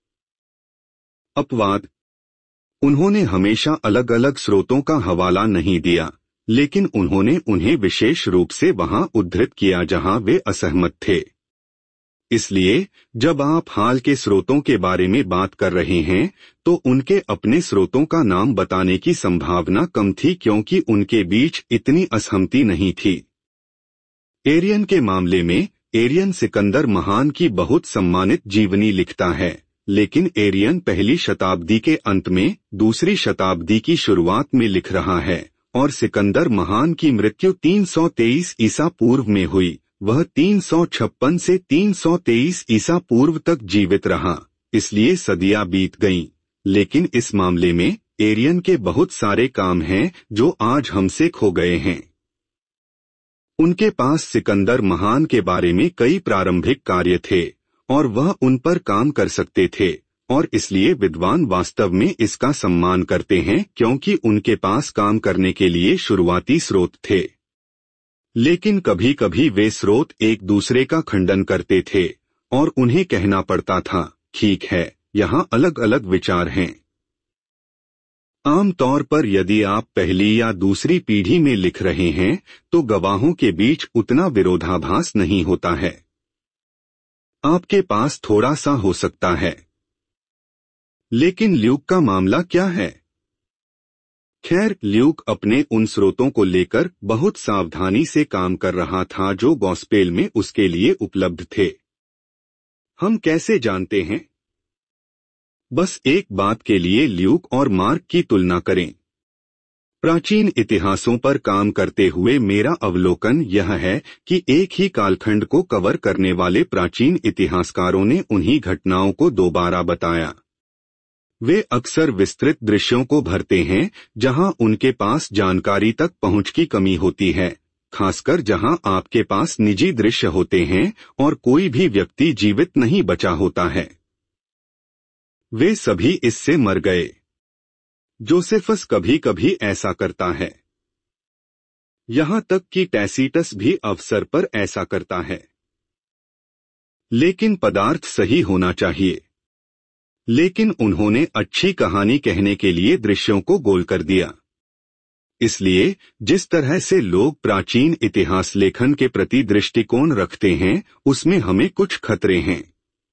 अपवाद। उन्होंने हमेशा अलग अलग स्रोतों का हवाला नहीं दिया, लेकिन उन्होंने उन्हें विशेष रूप से वहां उद्धृत किया जहां वे असहमत थे। इसलिए जब आप हाल के स्रोतों के बारे में बात कर रहे हैं तो उनके अपने स्रोतों का नाम बताने की संभावना कम थी, क्योंकि उनके बीच इतनी असहमति नहीं थी। एरियन के मामले में एरियन सिकंदर महान की बहुत सम्मानित जीवनी लिखता है, लेकिन एरियन पहली शताब्दी के अंत में दूसरी शताब्दी की शुरुआत में लिख रहा है और सिकंदर महान की मृत्यु 323 ईसा पूर्व में हुई। वह 356 से 323 ईसा पूर्व तक जीवित रहा, इसलिए सदियां बीत गईं। लेकिन इस मामले में एरियन के बहुत सारे काम हैं जो आज हमसे खो गए हैं। उनके पास सिकंदर महान के बारे में कई प्रारंभिक कार्य थे और वह उन पर काम कर सकते थे, और इसलिए विद्वान वास्तव में इसका सम्मान करते हैं क्योंकि उनके पास काम करने के लिए शुरुआती स्रोत थे। लेकिन कभी कभी वे स्रोत एक दूसरे का खंडन करते थे और उन्हें कहना पड़ता था, ठीक है, यहाँ अलग अलग विचार हैं। आमतौर पर यदि आप पहली या दूसरी पीढ़ी में लिख रहे हैं तो गवाहों के बीच उतना विरोधाभास नहीं होता है। आपके पास थोड़ा सा हो सकता है। लेकिन ल्यूक का मामला क्या है? खैर, ल्यूक अपने उन स्रोतों को लेकर बहुत सावधानी से काम कर रहा था जो गॉस्पेल में उसके लिए उपलब्ध थे। हम कैसे जानते हैं? बस एक बात के लिए ल्यूक और मार्क की तुलना करें। प्राचीन इतिहासों पर काम करते हुए मेरा अवलोकन यह है कि एक ही कालखंड को कवर करने वाले प्राचीन इतिहासकारों ने उन्हीं घटनाओं को दोबारा बताया। वे अक्सर विस्तृत दृश्यों को भरते हैं जहां उनके पास जानकारी तक पहुंच की कमी होती है, खासकर जहां आपके पास निजी दृश्य होते हैं और कोई भी व्यक्ति जीवित नहीं बचा होता है। वे सभी इससे मर गए। जोसेफस कभी कभी ऐसा करता है। यहां तक कि टैसीटस भी अवसर पर ऐसा करता है। लेकिन पदार्थ सही होना चाहिए। लेकिन उन्होंने अच्छी कहानी कहने के लिए दृश्यों को गोल कर दिया। इसलिए जिस तरह से लोग प्राचीन इतिहास लेखन के प्रति दृष्टिकोण रखते हैं उसमें हमें कुछ खतरे हैं।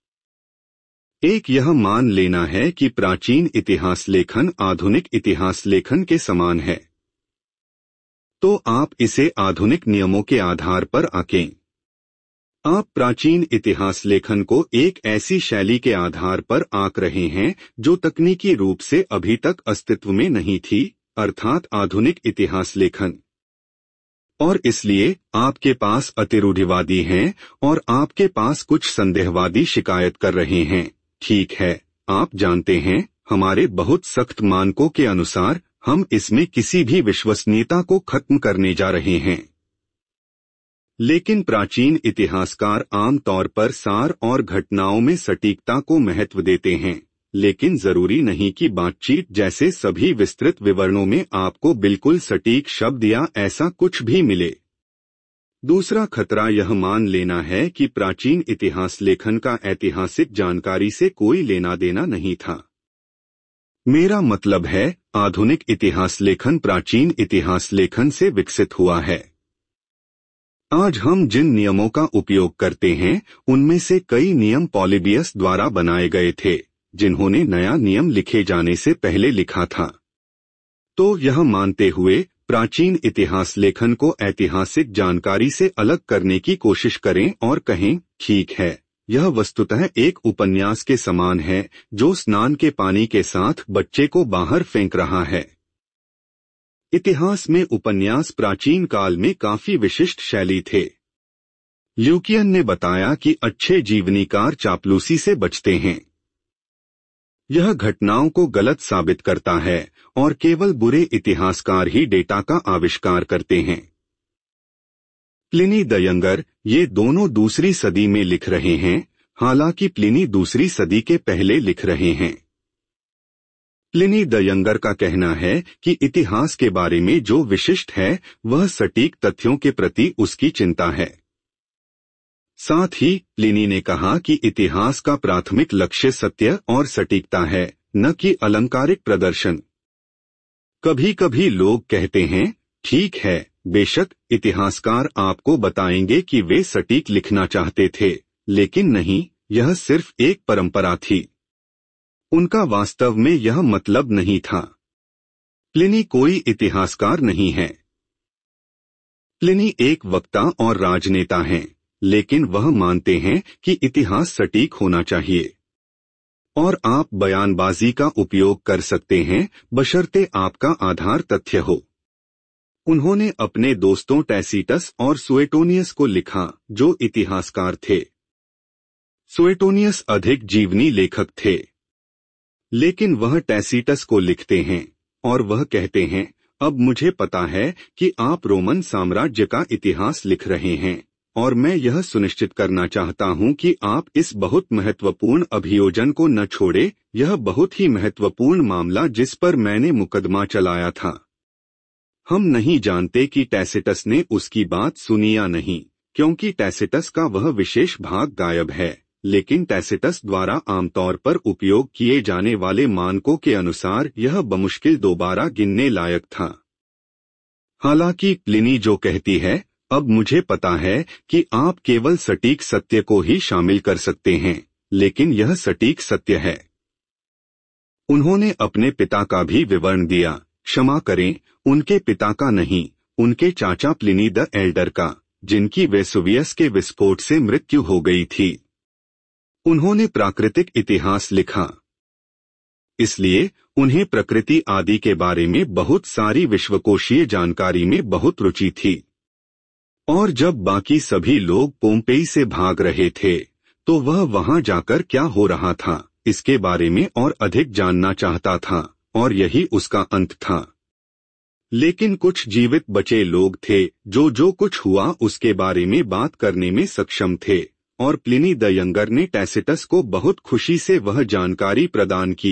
एक यह मान लेना है कि प्राचीन इतिहास लेखन आधुनिक इतिहास लेखन के समान है। तो आप इसे आधुनिक नियमों के आधार पर आंकें। आप प्राचीन इतिहास लेखन को एक ऐसी शैली के आधार पर आंक रहे हैं जो तकनीकी रूप से अभी तक अस्तित्व में नहीं थी, अर्थात आधुनिक इतिहास लेखन। और इसलिए आपके पास अतिरूढ़िवादी हैं और आपके पास कुछ संदेहवादी शिकायत कर रहे हैं, ठीक है, आप जानते हैं, हमारे बहुत सख्त मानकों के अनुसार हम इसमें किसी भी विश्वसनीयता को खत्म करने जा रहे हैं। लेकिन प्राचीन इतिहासकार आमतौर पर सार और घटनाओं में सटीकता को महत्व देते हैं, लेकिन जरूरी नहीं कि बातचीत जैसे सभी विस्तृत विवरणों में आपको बिल्कुल सटीक शब्द या ऐसा कुछ भी मिले। दूसरा खतरा यह मान लेना है कि प्राचीन इतिहास लेखन का ऐतिहासिक जानकारी से कोई लेना देना नहीं था। मेरा मतलब है, आधुनिक इतिहास लेखन प्राचीन इतिहास लेखन से विकसित हुआ है। आज हम जिन नियमों का उपयोग करते हैं उनमें से कई नियम पॉलीबियस द्वारा बनाए गए थे, जिन्होंने नया नियम लिखे जाने से पहले लिखा था। तो यह मानते हुए प्राचीन इतिहास लेखन को ऐतिहासिक जानकारी से अलग करने की कोशिश करें और कहें, ठीक है, यह वस्तुतः एक उपन्यास के समान है जो स्नान के पानी के साथ बच्चे को बाहर फेंक रहा है। इतिहास में उपन्यास प्राचीन काल में काफी विशिष्ट शैली थे। ल्यूकियन ने बताया कि अच्छे जीवनीकार चापलूसी से बचते हैं। यह घटनाओं को गलत साबित करता है और केवल बुरे इतिहासकार ही डेटा का आविष्कार करते हैं। प्लिनी द यंगर, ये दोनों दूसरी सदी में लिख रहे हैं, हालांकि प्लिनी दूसरी सदी के पहले लिख रहे हैं। प्लिनी द यंगर का कहना है कि इतिहास के बारे में जो विशिष्ट है वह सटीक तथ्यों के प्रति उसकी चिंता है। साथ ही प्लिनी ने कहा कि इतिहास का प्राथमिक लक्ष्य सत्य और सटीकता है, न कि अलंकारिक प्रदर्शन। कभी कभी लोग कहते हैं, ठीक है, बेशक इतिहासकार आपको बताएंगे कि वे सटीक लिखना चाहते थे, लेकिन नहीं, यह सिर्फ एक परंपरा थी। उनका वास्तव में यह मतलब नहीं था। प्लिनी कोई इतिहासकार नहीं है। प्लिनी एक वक्ता और राजनेता हैं, लेकिन वह मानते हैं कि इतिहास सटीक होना चाहिए और आप बयानबाजी का उपयोग कर सकते हैं बशर्ते आपका आधार तथ्य हो। उन्होंने अपने दोस्तों टैसीटस और सुएटोनियस को लिखा, जो इतिहासकार थे। सुएटोनियस अधिक जीवनी लेखक थे, लेकिन वह टैसीटस को लिखते हैं और वह कहते हैं, अब मुझे पता है कि आप रोमन साम्राज्य का इतिहास लिख रहे हैं और मैं यह सुनिश्चित करना चाहता हूं कि आप इस बहुत महत्वपूर्ण अभियोजन को न छोड़े, यह बहुत ही महत्वपूर्ण मामला जिस पर मैंने मुकदमा चलाया था। हम नहीं जानते कि टैसीटस ने उसकी बात सुनी या नहीं, क्योंकि टैसीटस का वह विशेष भाग गायब है, लेकिन टैसीटस द्वारा आमतौर पर उपयोग किए जाने वाले मानकों के अनुसार यह बमुश्किल दोबारा गिनने लायक था। हालांकि प्लिनी जो कहती है, अब मुझे पता है कि आप केवल सटीक सत्य को ही शामिल कर सकते हैं, लेकिन यह सटीक सत्य है। उन्होंने अपने पिता का भी विवरण दिया, क्षमा करें, उनके पिता का नहीं, उनके चाचा प्लिनी द एल्डर का, जिनकी वेसुवियस के विस्फोट से मृत्यु हो गई थी। उन्होंने प्राकृतिक इतिहास लिखा, इसलिए उन्हें प्रकृति आदि के बारे में बहुत सारी विश्वकोशीय जानकारी में बहुत रुचि थी। और जब बाकी सभी लोग पोम्पेई से भाग रहे थे, तो वह वहां जाकर क्या हो रहा था इसके बारे में और अधिक जानना चाहता था, और यही उसका अंत था। लेकिन कुछ जीवित बचे लोग थे जो कुछ हुआ उसके बारे में बात करने में सक्षम थे, और प्लिनी द यंगर ने टैसीटस को बहुत खुशी से वह जानकारी प्रदान की।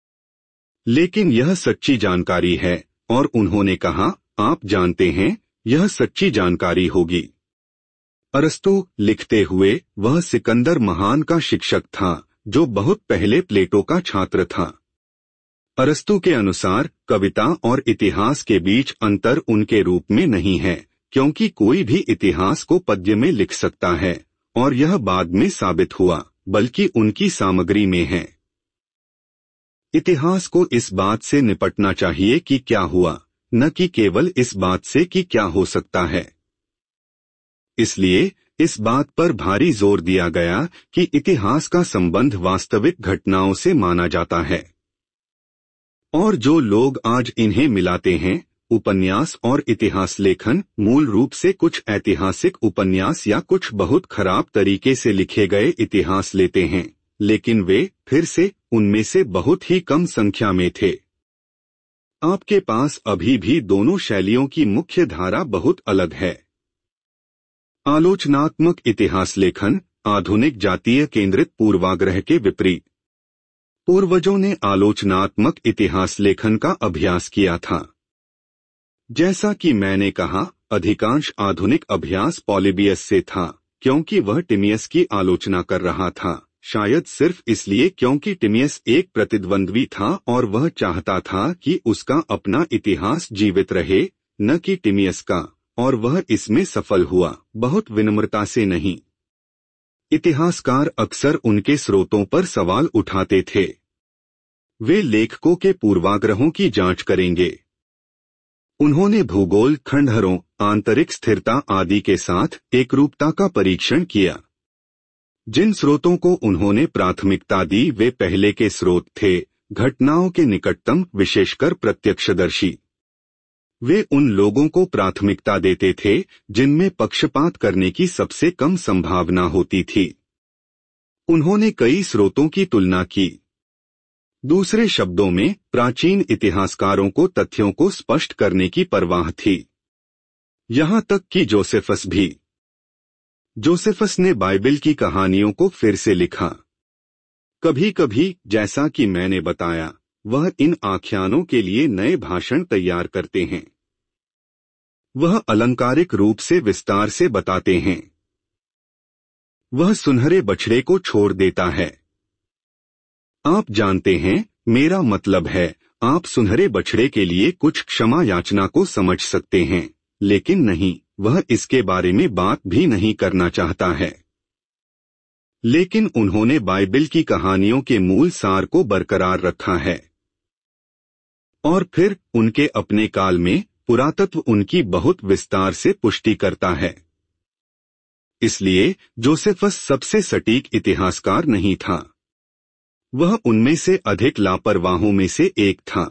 लेकिन यह सच्ची जानकारी है, और उन्होंने कहा, आप जानते हैं, यह सच्ची जानकारी होगी। अरस्तु लिखते हुए, वह सिकंदर महान का शिक्षक था, जो बहुत पहले प्लेटो का छात्र था। अरस्तु के अनुसार कविता और इतिहास के बीच अंतर उनके रूप में नहीं है, क्योंकि कोई भी इतिहास को पद्य में लिख सकता है, और यह बाद में साबित हुआ, बल्कि उनकी सामग्री में है। इतिहास को इस बात से निपटना चाहिए कि क्या हुआ, न कि केवल इस बात से कि क्या हो सकता है। इसलिए इस बात पर भारी जोर दिया गया कि इतिहास का संबंध वास्तविक घटनाओं से माना जाता है। और जो लोग आज इन्हें मिलाते हैं, उपन्यास और इतिहास लेखन, मूल रूप से कुछ ऐतिहासिक उपन्यास या कुछ बहुत खराब तरीके से लिखे गए इतिहास लेते हैं, लेकिन वे फिर से उनमें से बहुत ही कम संख्या में थे। आपके पास अभी भी दोनों शैलियों की मुख्य धारा बहुत अलग है। आलोचनात्मक इतिहास लेखन आधुनिक जातीय केंद्रित पूर्वाग्रह के विपरीत। पूर्वजों ने आलोचनात्मक इतिहास लेखन का अभ्यास किया था। जैसा कि मैंने कहा, अधिकांश आधुनिक अभ्यास पॉलिबियस से था, क्योंकि वह टिमियस की आलोचना कर रहा था, शायद सिर्फ इसलिए क्योंकि टिमियस एक प्रतिद्वंद्वी था और वह चाहता था कि उसका अपना इतिहास जीवित रहे, न कि टिमियस का, और वह इसमें सफल हुआ, बहुत विनम्रता से नहीं। इतिहासकार अक्सर उनके स्रोतों पर सवाल उठाते थे। वे लेखकों के पूर्वाग्रहों की जांच करेंगे। उन्होंने भूगोल, खंडहरों, आंतरिक स्थिरता आदि के साथ एकरूपता का परीक्षण किया। जिन स्रोतों को उन्होंने प्राथमिकता दी वे पहले के स्रोत थे, घटनाओं के निकटतम, विशेषकर प्रत्यक्षदर्शी। वे उन लोगों को प्राथमिकता देते थे जिनमें पक्षपात करने की सबसे कम संभावना होती थी। उन्होंने कई स्रोतों की तुलना की। दूसरे शब्दों में, प्राचीन इतिहासकारों को तथ्यों को स्पष्ट करने की परवाह थी। यहां तक कि जोसेफस भी। जोसेफस ने बाइबल की कहानियों को फिर से लिखा। कभी कभी, जैसा कि मैंने बताया, वह इन आख्यानों के लिए नए भाषण तैयार करते हैं। वह अलंकारिक रूप से विस्तार से बताते हैं। वह सुनहरे बछड़े को छोड़ देता है। आप जानते हैं, मेरा मतलब है, आप सुनहरे बछड़े के लिए कुछ क्षमा याचना को समझ सकते हैं, लेकिन नहीं, वह इसके बारे में बात भी नहीं करना चाहता है। लेकिन उन्होंने बाइबल की कहानियों के मूल सार को बरकरार रखा है। और फिर, उनके अपने काल में, पुरातत्व उनकी बहुत विस्तार से पुष्टि करता है। इसलिए, जोसेफस सबसे सटीक इतिहासकार नहीं था। वह उनमें से अधिक लापरवाहों में से एक था।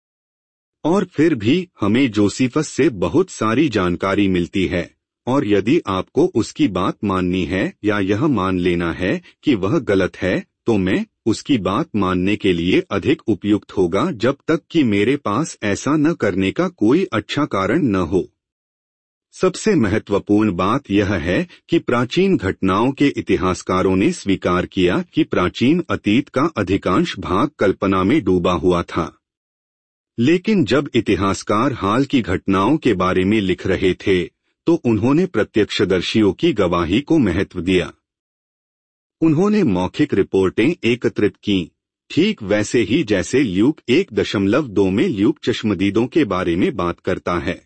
और फिर भी हमें जोसेफस से बहुत सारी जानकारी मिलती है, और यदि आपको उसकी बात माननी है या यह मान लेना है कि वह गलत है, तो मैं उसकी बात मानने के लिए अधिक उपयुक्त होगा जब तक कि मेरे पास ऐसा न करने का कोई अच्छा कारण न हो। सबसे महत्वपूर्ण बात यह है कि प्राचीन घटनाओं के इतिहासकारों ने स्वीकार किया कि प्राचीन अतीत का अधिकांश भाग कल्पना में डूबा हुआ था। लेकिन जब इतिहासकार हाल की घटनाओं के बारे में लिख रहे थे, तो उन्होंने प्रत्यक्षदर्शियों की गवाही को महत्व दिया। उन्होंने मौखिक रिपोर्टें एकत्रित की, ठीक वैसे ही जैसे ल्यूक 1.2 में ल्यूक चश्मदीदों के बारे में बात करता है।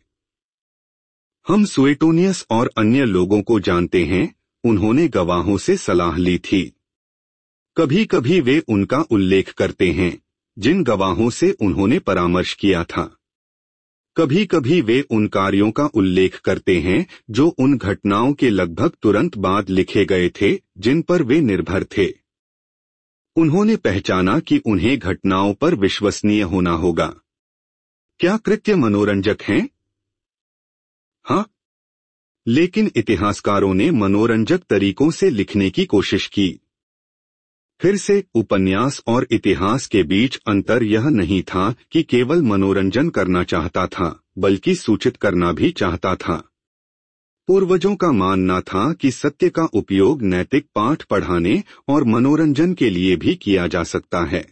हम सुएटोनियस और अन्य लोगों को जानते हैं, उन्होंने गवाहों से सलाह ली थी। कभी कभी वे उनका उल्लेख करते हैं, जिन गवाहों से उन्होंने परामर्श किया था। कभी कभी वे उन कार्यों का उल्लेख करते हैं जो उन घटनाओं के लगभग तुरंत बाद लिखे गए थे जिन पर वे निर्भर थे। उन्होंने पहचाना कि उन्हें घटनाओं पर विश्वसनीय होना होगा। क्या कृत्य मनोरंजक हैं? हाँ, लेकिन इतिहासकारों ने मनोरंजक तरीकों से लिखने की कोशिश की। फिर से, उपन्यास और इतिहास के बीच अंतर यह नहीं था कि केवल मनोरंजन करना चाहता था, बल्कि सूचित करना भी चाहता था। पूर्वजों का मानना था कि सत्य का उपयोग नैतिक पाठ पढ़ाने और मनोरंजन के लिए भी किया जा सकता है।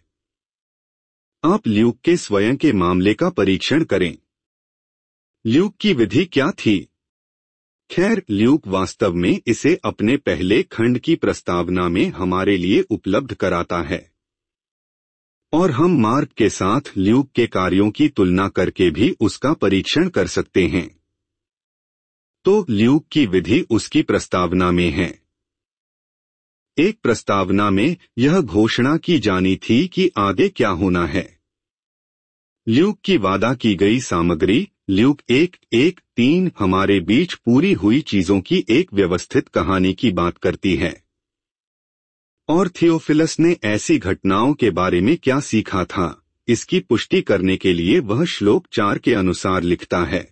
आप ल्यूक के स्वयं के मामले का परीक्षण करें। ल्यूक की विधि क्या थी? खैर, ल्यूक वास्तव में इसे अपने पहले खंड की प्रस्तावना में हमारे लिए उपलब्ध कराता है। और हम मार्क के साथ ल्यूक के कार्यों की तुलना करके भी उसका परीक्षण कर सकते हैं। तो ल्यूक की विधि उसकी प्रस्तावना में है। एक प्रस्तावना में यह घोषणा की जानी थी कि आगे क्या होना है। ल्यूक की वादा की गई सामग्री, ल्यूक 1:1-3 हमारे बीच पूरी हुई चीजों की एक व्यवस्थित कहानी की बात करती है। और थियोफिलस ने ऐसी घटनाओं के बारे में क्या सीखा था, इसकी पुष्टि करने के लिए वह श्लोक 4 के अनुसार लिखता है।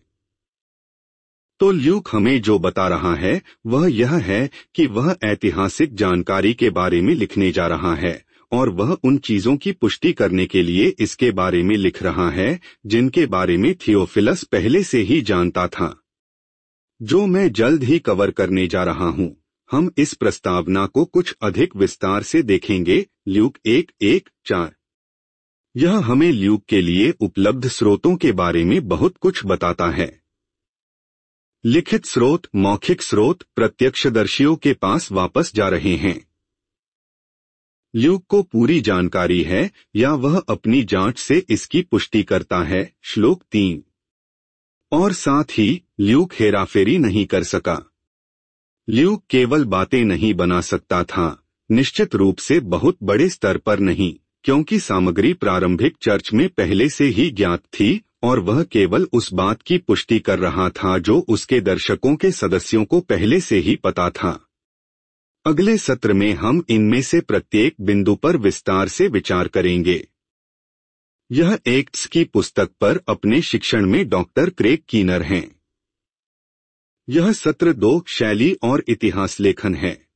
तो ल्यूक हमें जो बता रहा है वह यह है कि वह ऐतिहासिक जानकारी के बारे में लिखने जा रहा है, और वह उन चीजों की पुष्टि करने के लिए इसके बारे में लिख रहा है जिनके बारे में थियोफिलस पहले से ही जानता था। जो मैं जल्द ही कवर करने जा रहा हूं, हम इस प्रस्तावना को कुछ अधिक विस्तार से देखेंगे। ल्यूक 1:1-4। यह हमें ल्यूक के लिए उपलब्ध स्रोतों के बारे में बहुत कुछ बताता है। लिखित स्रोत, मौखिक स्रोत प्रत्यक्षदर्शियों के पास वापस जा रहे हैं। ल्यूक को पूरी जानकारी है, या वह अपनी जांच से इसकी पुष्टि करता है। श्लोक 3। और साथ ही ल्यूक हेराफेरी नहीं कर सका। ल्यूक केवल बातें नहीं बना सकता था, निश्चित रूप से बहुत बड़े स्तर पर नहीं, क्योंकि सामग्री प्रारंभिक चर्च में पहले से ही ज्ञात थी, और वह केवल उस बात की पुष्टि कर रहा था जो उसके दर्शकों के सदस्यों को पहले से ही पता था। अगले सत्र में हम इनमें से प्रत्येक बिंदु पर विस्तार से विचार करेंगे। यह एक्ट्स की पुस्तक पर अपने शिक्षण में डॉक्टर क्रेग कीनर हैं। यह सत्र 2 शैली और इतिहास लेखन है।